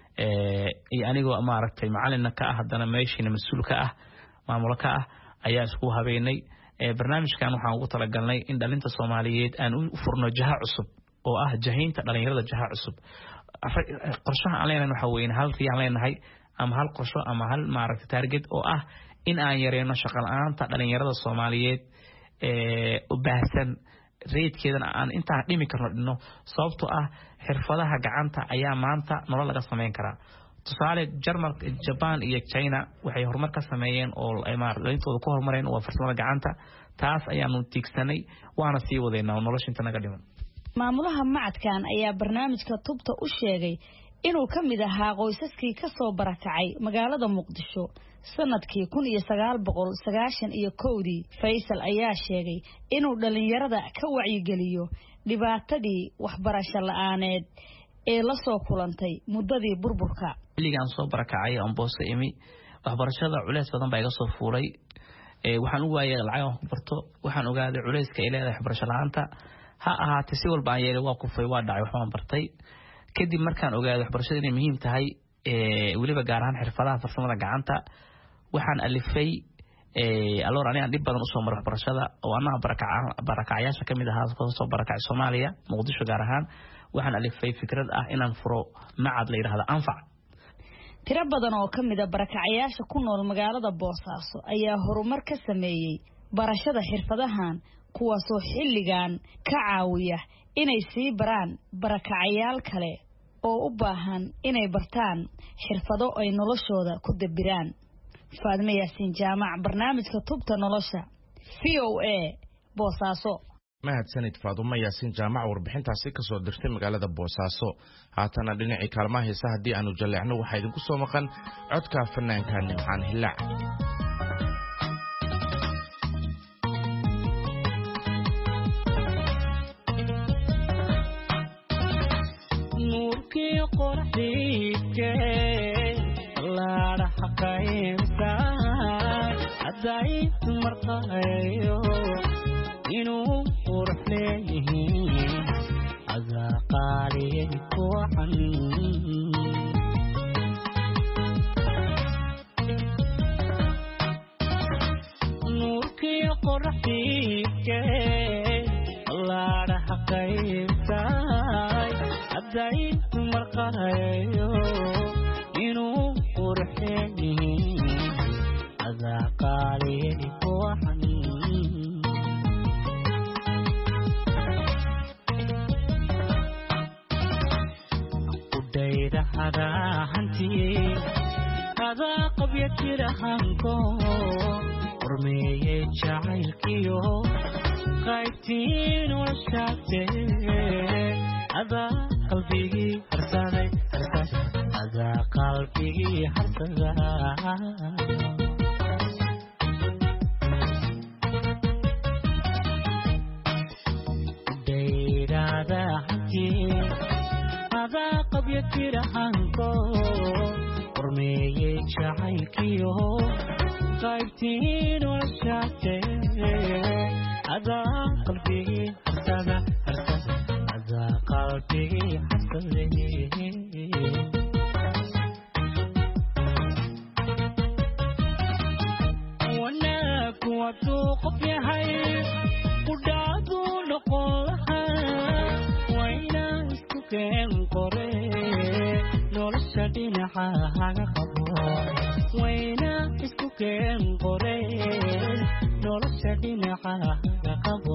ee iyo anigoo maaragtay macallin ka ah hadana meeshina mas'uul ka ah maamul ka ah ayaa isku habeynay ee barnaamijkan waxaan ugu talagalnay in dhalinta Soomaaliyeed aan u furno jaha cusub oo ah jahaynta dhalinyarada jaha cusub qorshaha aan leenahay waxa weyn hal riyaal leenahay ama hal qorsho ama hal maaragtay target oo ah in aan yareeyno shaqo la'aanta dhalinyarada Soomaaliyeed ee u baahsan reedkeedana aan intaan dhimi karno dhino sababtoo ah xirfadaha gacanta ayaa maanta nolol laga sameyn karaa tusaale Jarmalka Japan iyo China waxay horumar ka sameeyeen oo ay maarayntooda ku horumareen waa farsamada gacanta taas ayaanu tiigsanay waana sii wadeynaa nolosha inta naga dhiman maamulaha macadkan ayaa barnaamijka tubta u sheegay inuu ka mid ahaa qoysaskii ka soo barakacay magaalada Muqdisho sanadkii kun iyo sagaal boqol sagaashan iyo kowdii Faysal ayaa sheegay inuu dhalinyarada ka wacyigeliyo dhibaatadii waxbarasho la'aaneed ee la soo kulantay muddadii burburka xilligan soo barakacay aan boose imi waxbarashada culeys badan baa iga soo fuulay ee waxaan u waayay lacag aan ku barto waxaan ogaaday culeyska ay leedahay waxbarasho la'aanta ha ahaatee si walba aan yeelay waa kufay waa dhacay waxaan bartay kadib markaan ogaaday waxbarashada inay muhiim tahay ee waliba gaar ahaan xirfadaha farsamada gacanta waxaan alifay ee aloor aniga dib badan u soo maray waxbarashada oo anaga barakaca barakacayaasha kamid ahaa soo barakacay Soomaaliya Muqdisho gaar ahaan waxaan alifay fikrad ah inaan furo macad la yiraahdo anfac tira badan oo kamid ah barakacayaasha ku nool magaalada Boosaaso ayaa horumar ka sameeyay barashada xirfadahan kuwaas oo xilligan ka caawiya inay sii baraan barakacayaal kale oo u baahan inay bartaan xirfado ay noloshooda ku dabiraan Faadme Yaasin Jaamac barnaamijka tubta nolosha V O A Boosaaso mahadsanid Faadme Yaasin Jaamac warbixintaasi ka soo dirtay magaalada Boosaaso haatana dhinacii kaalmaha heesaha hadii aanu jaleecno waxa idinku soo maqan codka fanaanka Nimcaan Hilaac nuurkii qorxiidke la dhaqaynta haday marqayo inuu qurxleeyahay azaqali kuwan nuurkii qorxiidke la dhaqaynta haday marqayo inuu qurxleeyahay azaqali kuwan hada hanti hada qabyatirahanko urmeye jacaylkiyo qaybtiin washaate hada qalbigii harsaday hada qalbigii harsaday deyrada hanti hada qabyatirahanko urmeye jacaylkiyo qaybtiin washaate hada qalbigii harsada hada qalbigii harsada wanaag waduu qof yahay kudhaadu noqon lahaa wayna isku keen qore nolosha dhinaca haga qabo wayna isku keen qore nolosha dhinaca haga qabo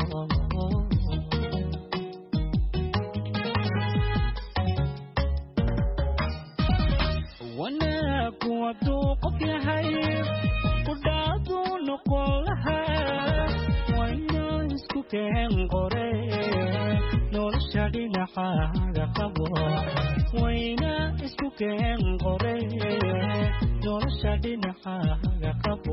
wanaag waduu qof yahay kudhaadu noqon lahaa wayna isku keen qore nolosha dhinaca haga qabo wayna isku keen qore nolosha dhinaca haga qabo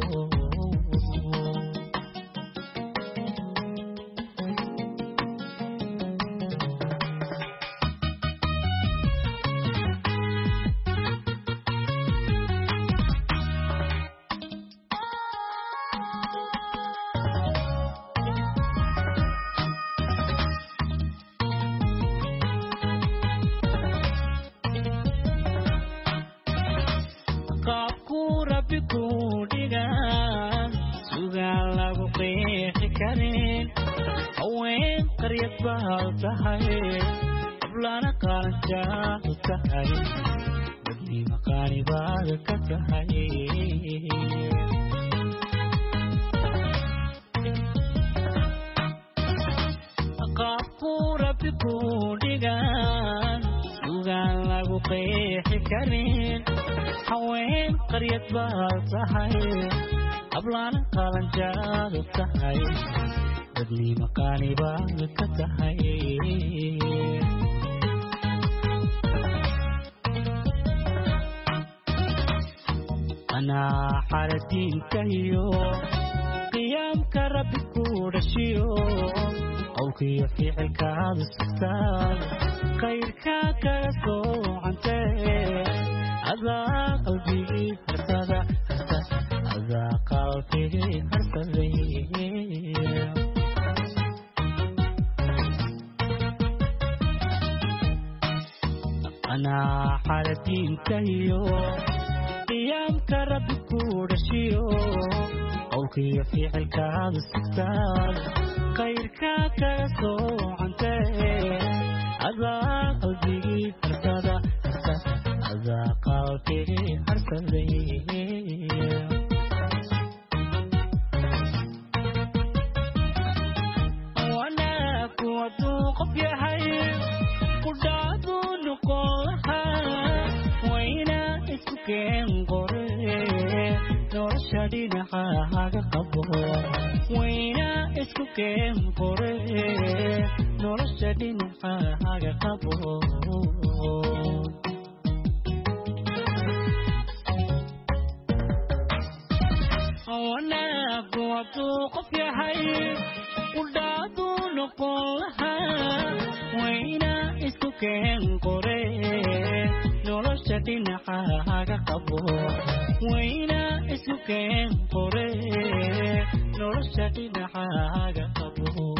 ablana qaranka tahay dadni maqani baad ka tahay aqafu rabbiku digan sugan lagu lagu qeexi karin haween qaryad baad tahay hablaana qalanjaadu tahay dadnimo qaani baad ka tahay أنا حالتين كهيو قيام كربي كود شيو أو كي في عكاد الستار خير كاكا سو عنك هذا قلبي هرسدا هذا قلبي هرسدا أنا حالتين كهيو قيام كربي كود شيو أو كي في عكاد الستار خير كاكا سو عنك هذا قلبي هرسدا هذا قلبي هرسدا وانا كنت قبي هاي قداد نقولها وينا اسكن قري نور شديد حاجة قبو وينا اسكن قري نور شديد حاجة قبو وانا قوات قفي هاي قداد نقولها وينا اسكن قري نور شديد حاجة قبو وينا اسكن قري نور شديد حاجة قبو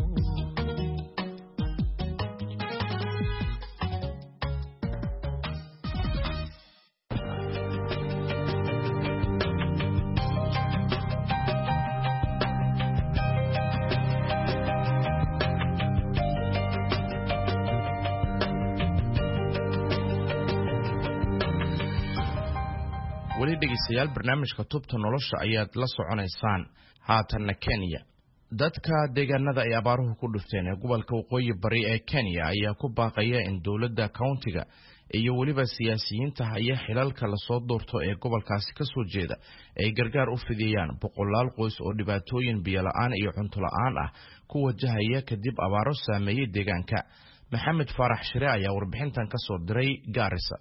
weli dhegeystayaal barnaamijka tubta nolosha ayaad la soconaysaan haatanna Kenya dadka deegaanada ay abaaruhu ku dhufteen ee gobolka waqooyi bari ee Kenya ayaa ku baaqaya in dawladda countiga iyo waliba siyaasiyiinta haya xilalka la soo doorto ee gobolkaasi ka soo jeeda ay gargaar u fidiyaan boqolaal qoys oo dhibaatooyin biyo la'aan iyo cunto la'aan ah ku wajahaya kadib abaaro saameeyay deegaanka Maxamed Farax Shire ayaa warbixintan ka soo diray Garissa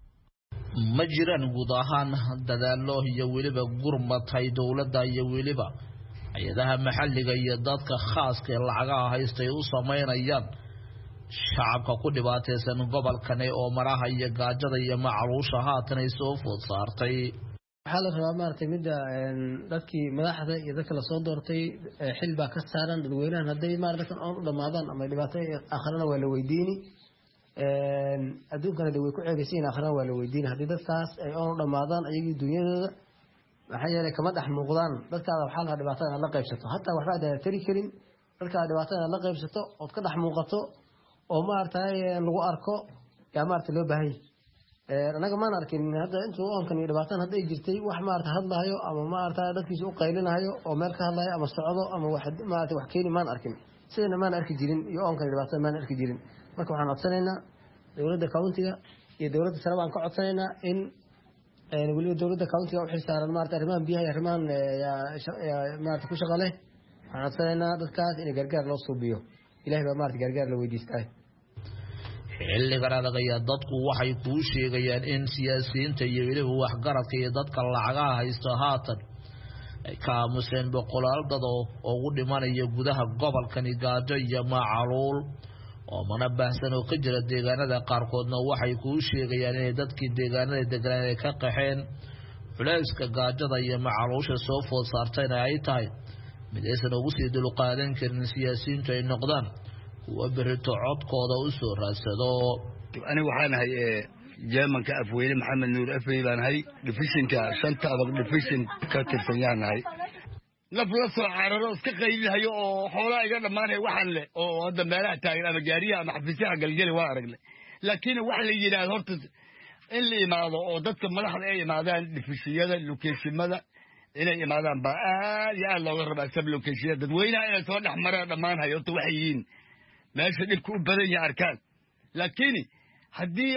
ma jiraan guud ahaan dadaalo iyo weliba gurmatay dawladda iyo weliba hay'adaha maxalliga iyo dadka khaaska ee lacagaha haystay u sameynayaan shacabka ku dhibaataysan gobolkan oo maraha iyo gaajada iyo macluusha haatan ay soo food saartay waxaa la rabaa maartay midda dadkii madaxda iyo dadka la soo doortay xil baa ka saaran dadweynahan hadday maartay oo u dhamaadaan ama dhibaato akhrana waa la weydiini adduunkana way ku ceebaysiin akhrana waa la weydiin haddii dadkaas ay oon dhamaadaan ayagii dunyadooda maxaa yeelay kama dhex muuqdaan dadkaada waxaa la dhibaatada inaad la qaybsato hataa waxba aad tari karin dadkaada dhibaatada inaad la qaybsato ood ka dhex muuqato oo maaragtay lagu arko yaa maaragtay loo baahan yahay anaga maan arkin hadda intuu oonkan iyo dhibaataan hadda ay jirtay wax maaragtay hadlahayo ama maaragtay dadkiisa u qaylinayo oo meel ka hadlayo ama socdo ama wax maaragtay wax keeni maan arkin sidana maan arki jirin iyo oonkan dhibaatada maan arki jirin marka waxaan codsanaynaa dawladda countiga iyo dawladda sare baan ka codsanaynaa in weliba dawladda countiga u xilsaaran maaragtay arrimahan biyaha iyo arrimahan maaragtay ku shaqa leh waxaan codsanaynaa dadkaas in gargaar loo suubiyo ilaahay baa maaragtay gargaar la weydiistaa xilligan adag ayaa dadku waxay kuu sheegayaan in siyaasiyiinta iyo weliba waxgaradka iyo dadka lacagaha haysta haatan ay ka aamuseen boqolaal dad oo ugu dhimanaya gudaha gobolkani gaajo iyo macaluul oo mana baahsan oo ka jira deegaanada qaarkoodna waxay kuu sheegayaan in dadkii deegaanada deganaan ay ka qaxeen culayska gaajada iyo macaluusha soo food saartayna ay tahay mid aysan ugu sii dulqaadan karin siyaasiyiintu ay noqdaan kuwa berito codkooda u soo raadsado aniga waxaan ahay jeemanka afweyne maxamed nuur afey baan ahay divisionka shanta adag division ka tirsan yaan ahay naf la soo cararo iska qaylihayo oo xoolaa iga dhammaanaya waxaan leh oo hadda meelaha taagan ama gaariyaha ama xafiisyaha galgeli waa aragnay laakiin wax la yidhaahdo horta in la imaado oo dadka madaxda ay imaadaan difishiyada lokeeshimada inay imaadaan baa aad iyo aad looga rabaa sab lokeeshiyada dadweynaha inay soo dhex maraan dhammaanhayo horta waxay yihiin meesha dhibka u badan yahay arkaan laakiin haddii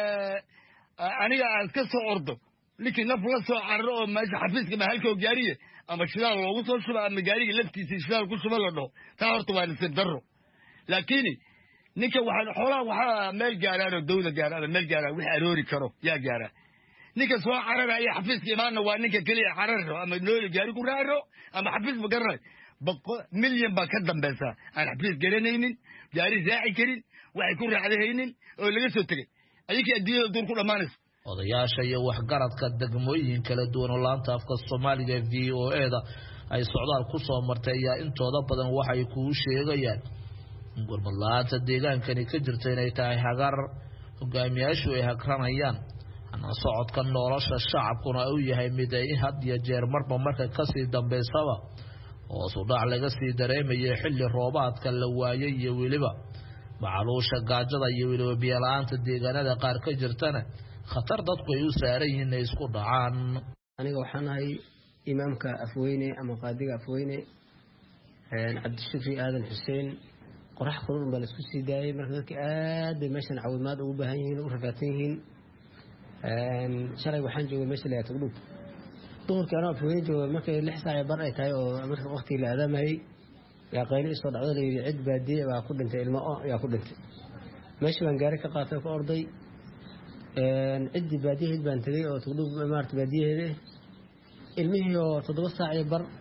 aniga aan iska soo ordo ninkii naf la soo cararo oo meesha xafiiska mahalkoo gaariye ama shidaal loogu soo shuba ama gaariga laftiisa shidaal ku shuba la dhaho taa horta waa nasiib darro laakiin ninka waxaa xoolaha waxaa meel gaaraan oo dawla gaaraan meel gaaraan wix aroori karo yaa gaara ninka soo carara iyo xafiiska imaanna waa ninka keliya cararo ama nooli gaari ku raaro ama xafiis ma garanay milyan baa ka dambaysa aan xafiis garanaynin gaari raaci karin waxay ku raacdahaynin oo laga soo tegay ayakii adduunyada duur ku dhammaanayso odayaasha iyo waxgaradka degmooyin kala duwan oo laanta afka Soomaaliga V O A da ay socdaal ku soo martay ayaa intooda badan waxay ku sheegayaan gurmadlaanta deegaankani ka jirta inay tahay hagar hogaamiyaashu ay hagranayaan ana socodka nolosha shacabkuna uu yahay mid ay had iyo jeer marba marka ka sii dambeysaba oo soo dhac laga sii dareemayo xilli roobaadka la waayay iyo weliba macaluusha gaajada iyo weliba biyo la'aanta deegaanada qaar ka jirtana khatar dadku ay u saaran yihiin ay isku dhacaan aniga waxaan ahay imaamka afweyne ama qaadiga afweyne cabdishukri aadan xuseen qorax kulul baa la isku sii daayay marka dadka aad bay meeshan caawimaad ugu baahan yihiin u rafaadsan yihiin shalay waxaan joogay meesha la yaatay dhub duhurkii anoo afweyne jooga markay lix saac bar ay tahay oo marka waqtigii la aadaamayay yaa qaylo isoo dhacdo la yidhi cid baadiye baa ku dhintay ilmo o yaa ku dhintay meeshii baan gaari ka qaatay ka orday ciddii baadiyaheed baan tegay oo tugdhub maarata baadiyaheede ilmihii oo toddoba saac iyo bar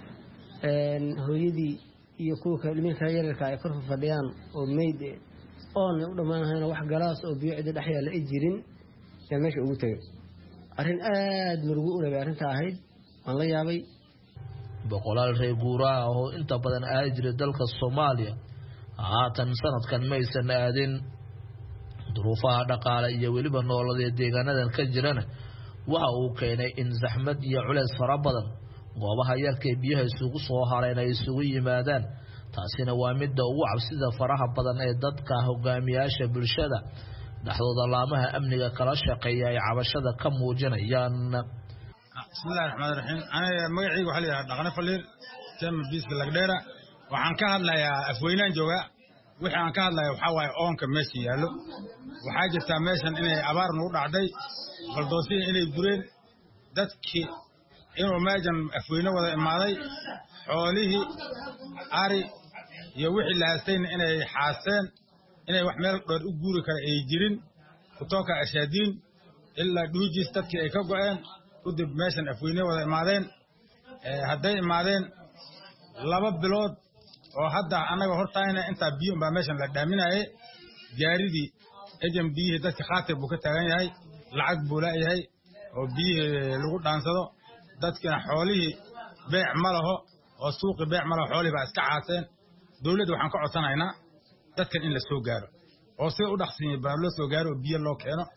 hooyadii iyo kuwa kale ilmihii kale yararka ay kor fadhiyaan oo meyd oon u dhammaanahayna wax galaas oo biyo cidda dhex yaalla ay jirin yaa meesha ugu tegay arrin aad murugo u rabay arrinta ahayd waan la yaabay boqolaal reer guuraa oo inta badan aadi jiray dalka Soomaaliya haatan sanadkan maysan aadin duruufaha dhaqaale iyo weliba nololeed deegaanadan ka jirana waxa uu keenay in zaxmad iyo culays fara badan goobaha yarka biyaha isugu soo hareen ay isugu yimaadaan taasina waa midda ugu cabsida faraha badan ee dadka hogaamiyaasha bulshada dhaxdooda laamaha amniga kala shaqeeya ay cabashada ka muujinayaan bismillaahir rahmaanir rahiim ana magacaygu waxa la yiraahdaa dhaqane faliir jam biiska lagdheera waxaan ka hadlayaa afweynaan jooga wixii aan ka hadlayo waxa waaye oonka meesha yaalo waxaa jirta meeshan inay abaar nagu dhacday baldoosiin inay gureen dadkii inuu meeshan afweyne wada imaaday xoolihii ari iyo wixii la haystayna inay xaaseen inay wax meel dheer u guuri kara ay jirin kutoka ashaadiin ilaa dhuujis dadkii ay ka go'een udib meeshan afweyne wada imaadeen hadday imaadeen laba bilood oo hadda annaga hortaayna intaa biyo baa meeshan la dhaaminaye gaaridii ejan biyihii dadka khaatir buu ka taagan yahay lacag buu laayahay oo biyihii lagu dhaansado dadkina xoolihii beec ma laho oo suuqi beec ma laho xoolihii baa iska caaseen dowladda waxaan ka codsanaynaa dadkan in la soo gaaro oo sida u dhaqsiiyay baa loo soo gaaro oo biyo loo keeno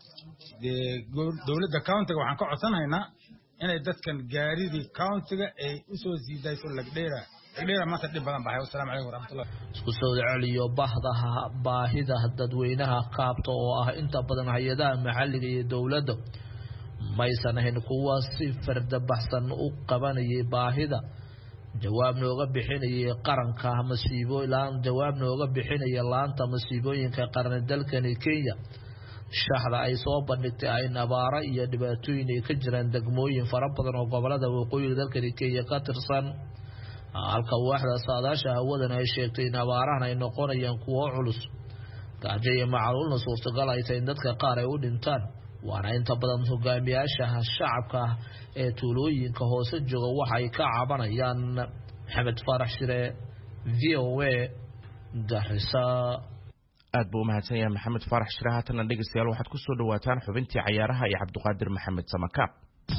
dowladda countiga waxaan ka codsanaynaa inay dadkan gaaridii countiga ay u soo siidayso lagdheera lagdheera maanta dhib badan bahay wasalaamu calaykum waraxmatullahi isku soo celiyo bahdaha baahida dadweynaha qaabta oo ah inta badan hay'adaha maxalliga iyo dowladda maysan ahayn kuwa si farda baxsan u qabanayay baahida jawaab nooga bixinayay qaranka masiibo ilaan jawaab nooga bixinayay laanta masiibooyinka qaran dalkani Kenya shaxda ay soo bandhigtay ay nabaara iyo dhibaatooyin ay ka jiraan degmooyin fara badan oo gobolada waqooyiga dalkani Kenya ka tirsan halka waaxda saadaasha hawadan ay sheegtay in abaarahan ay noqonayaan kuwo culus gaajo iyo macaluulna suurtagal ay tahay in dadka qaar ay u dhintaan waana inta badan hogaamiyaasha shacabka ee tuulooyinka hoose jooga waxay ka cabanayaan Maxamed Farax Shire V O A Garissa aad buu mahadsan yahay Maxamed Farax Shire haatan dhegeystayaal waxaad ku soo dhawaataan xubintii ciyaaraha iyo Cabduqaadir Maxamed Samakaab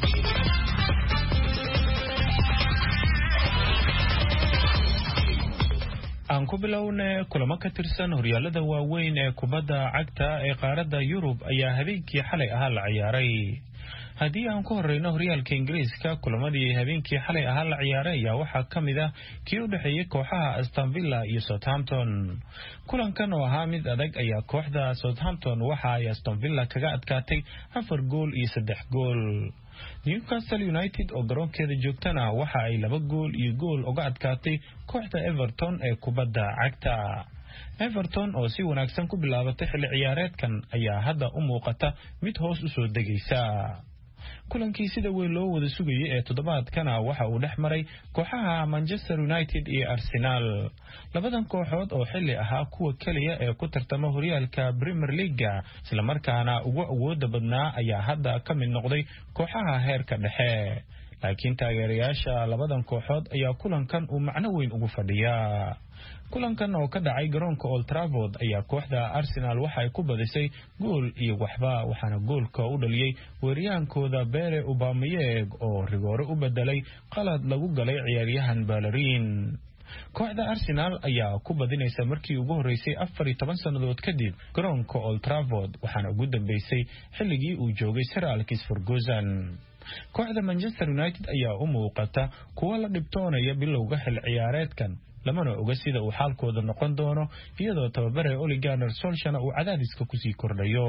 aan ku bilownay kulamo ka tirsan horyaalada waaweyn ee kubadda cagta ee qaaradda Yurub ayaa habeenkii xalay ahaa la ciyaaray haddii aan ku horeyno horyaalka Ingiriiska kulamadii habeenkii xalay ahaa la ciyaaray ayaa waxaa ka mid ah kii u dhexeeyay kooxaha Aston Villa iyo Southampton kulankan oo ahaa mid adag ayaa kooxda Southampton waxa ay Aston Villa kaga adkaatay afar gool iyo saddex gool Newcastle United oo garoonkeeda joogtana waxa ay laba gool iyo gool uga adkaatay kooxda Everton ee kubadda cagta Everton oo si wanaagsan ku bilaabatay xilli ciyaareedkan ayaa hadda u muuqata mid hoos u soo degaysa. kulankii sida weyn loo wada sugayay ee toddobaadkana waxa uu dhex maray kooxaha Manchester United iyo Arsenal. labadan kooxood oo xilli ahaa kuwa kaliya ee ku tartama horyaalka Premier League isla markaana ugu awoodda badnaa ayaa hadda ka mid noqday kooxaha heerka dhexe. laakiin taageerayaasha labadan kooxood ayaa kulankan uu macno weyn ugu fadhiyaa. kulankan oo ka dhacay garoonka Old Trafford ayaa kooxda Arsenal waxa ay ku badisay gool iyo waxba, waxaana goolka u dhaliyay weeriyaankooda Pierre Aubameyang oo rigoore u bedelay qalad lagu galay ciyaaryahan Bellerin. kooxda Arsenal ayaa ku badinaysa markii ugu horeysay afar iyo toban sanadood kadib garoonka Old Trafford, waxaana ugu dambeysay xilligii uu joogay Sir Alex Ferguson. kooxda Manchester United ayaa u muuqata kuwa la dhibtoonaya bilowga xil ciyaareedkan, lamana oga sida uu xaalkooda noqon doono iyadoo tababare Ole Gunnar Solskjaer uu cadaadiska kusii kordhayo.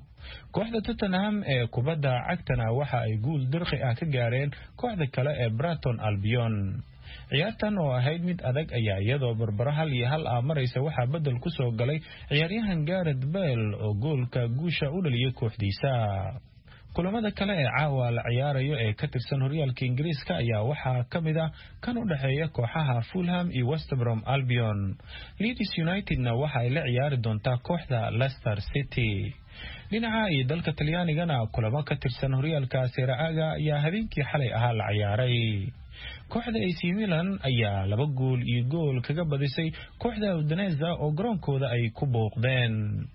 kooxda Tottenham ee kubadda cagtana waxa ay guul dirqi ah ka gaareen kooxda kale ee Brighton Albion. ciyaartan oo ahayd mid adag ayaa iyadoo barbaro hal iyo hal ah maraysa waxaa bedel ku soo galay ciyaaryahan Gareth Bale oo goolka guusha u dhaliyay kooxdiisa. kulamada kale ee caawa la ciyaarayo ee ka tirsan horyaalka Ingiriiska ayaa waxaa ka mid ah kan u dhaxeeya kooxaha Fulham iyo West Brom Albion. Leeds Unitedna waxa ay la ciyaari doontaa kooxda Leicester City. dhinaca iyo dalka Talyaanigana kulamo ka tirsan horyaalka Serie A ayaa habeenkii xalay ahaa la ciyaaray. kooxda A C Milan ayaa laba gool iyo gool kaga badisay kooxda Udinese oo garoonkooda ay ku booqdeen.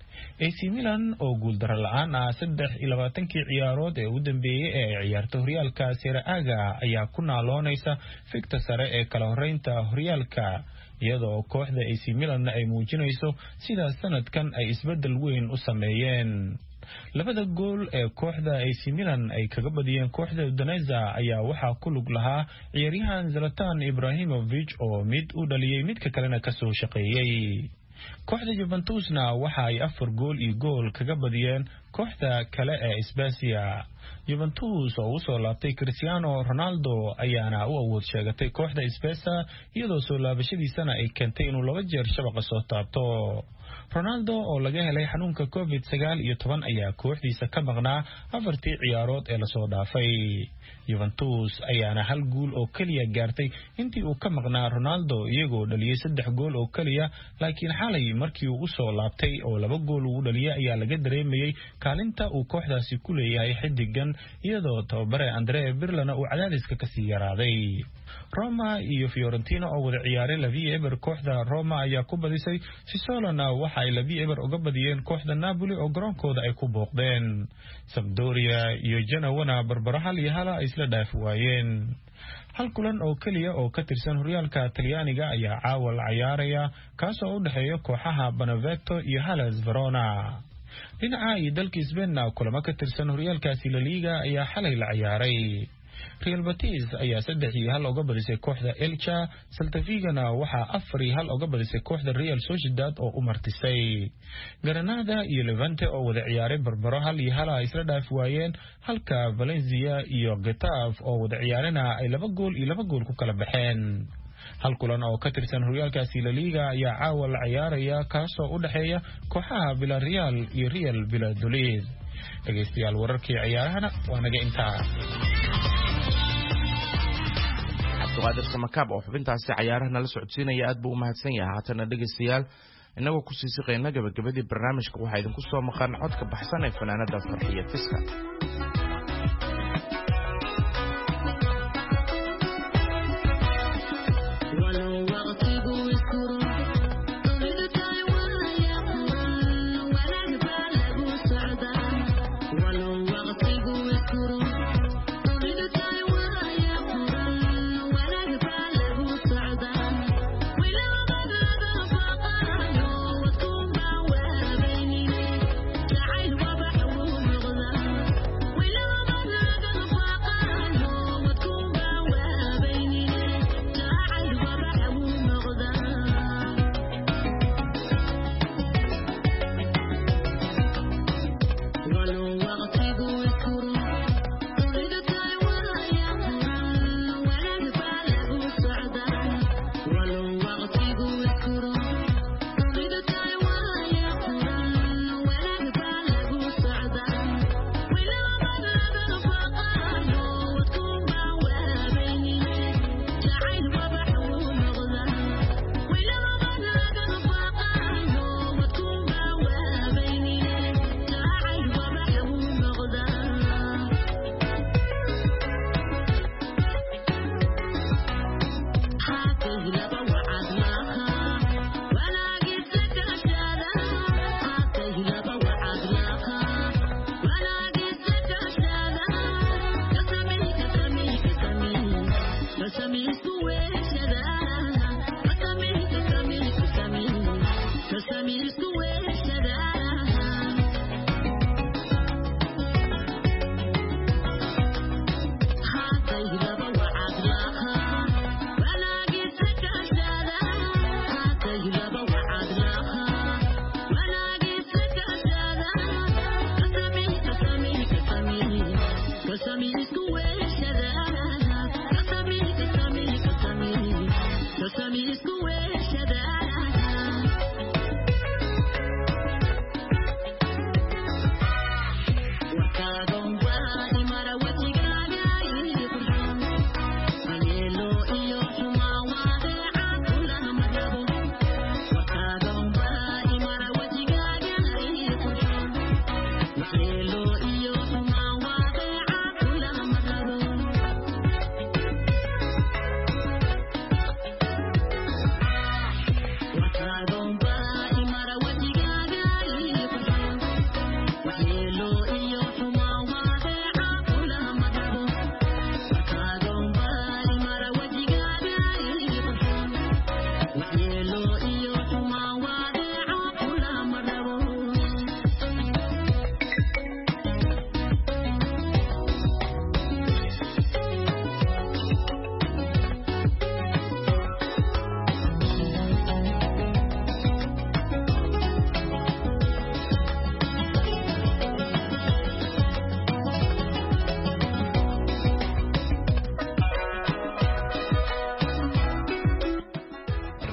A C Milan oo guul daro la'aan ah saddex iyo labaatankii ciyaarood ee u dambeeyay ee ay ciyaarto horyaalka Serie A ayaa ku naaloonaysa fikta sare ee kala horeynta horyaalka, iyadoo kooxda A C Milan ay muujinayso sida sanadkan ay isbedel weyn u sameeyeen. labada gool ee kooxda A C Milan ay kaga badiyeen kooxda Udinese ayaa waxaa ku lug lahaa ciyaaryahan Zlatan Ibrahimovic oo mid u dhaliyay midka kalena ka soo shaqeeyay. kooxda Juventusna waxa ay afar gool iyo gool kaga badiyeen kooxda kale ee Spezia. Juventus oo u soo laabtay Cristiano Ronaldo ayaana u awood sheegatay kooxda Spezia, iyadoo soo laabashadiisana ay keentay inuu laba jeer shabaqa soo taabto. Ronaldo oo laga helay xanuunka covid sagaal iyo toban ayaa kooxdiisa ka maqnaa afartii ciyaarood ee lasoo dhaafay. Juventus ayaana hal gool oo kaliya gaartay intii uu ka maqnaa Ronaldo, iyagoo dhaliyay saddex gool oo kaliya, laakiin xalay markii uu u soo laabtay oo laba gool uu dhaliyay ayaa laga dareemayay kaalinta uu kooxdaasi ku leeyahay xidigan, iyadoo tababare Andrea Pirlo uu cadaadiska ka sii yaraaday. Roma iyo Fiorentina oo wada ciyaaray laba eber, kooxda Roma ayaa ku badisay, Sassuolona waxa ay laba eber uga badiyeen kooxda Napoli oo garoonkooda ay ku booqdeen. Sampdoria iyo Genoa barbaro hal iyo hal ay isla dhaaf waayeen. hal kulan oo kaliya oo ka tirsan horyaalka Talyaaniga ayaa caawa la ciyaaraya, kaasoo u dhaxeeya kooxaha Benevento iyo Hellas Verona. dhinaca iyo dalka Spain kulamo ka tirsan horyaalkaasi La Liga ayaa xalay la ciyaaray. Real Betis ayaa saddex iyo hal uga badisay kooxda Elche, Celta Vigona waxaa afar iyo hal uga badisay kooxda Real Sociedad oo u martisay. Granada iyo Levante oo wada ciyaaray barbaro hal iyo hal ay isla dhaaf waayeen, halka Valencia iyo Getafe oo wada ciyaarana ay laba gool iyo laba gool ku kala baxeen. hal kulan oo ka tirsan horyaalkaasi La Liga ayaa caawa la ciyaaraya, kaasoo u dhaxeeya kooxaha Villarreal iyo Real Valladolid. dhegeystayaal wararkii ciyaarahana waa naga intaa. Abduqaadir Samakaab oo xubintaasi ciyaaraha la socodsiinaya aad buu u mahadsan yahay. haatana dhegeystayaal inagoo ku sii siqeyna gabagabadii barnaamijka waxaa idinku soo maqan codka baxsan ee fanaanada Farxiyo Fiska. Will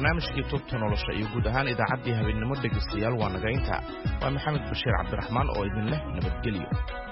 barnaamijkii tubta nolosha iyo guud ahaan idaacaddii habeenimo dhegaystayaal waa naga intaa waa maxamed bashiir cabdiraxmaan oo idin leh nabadgelyo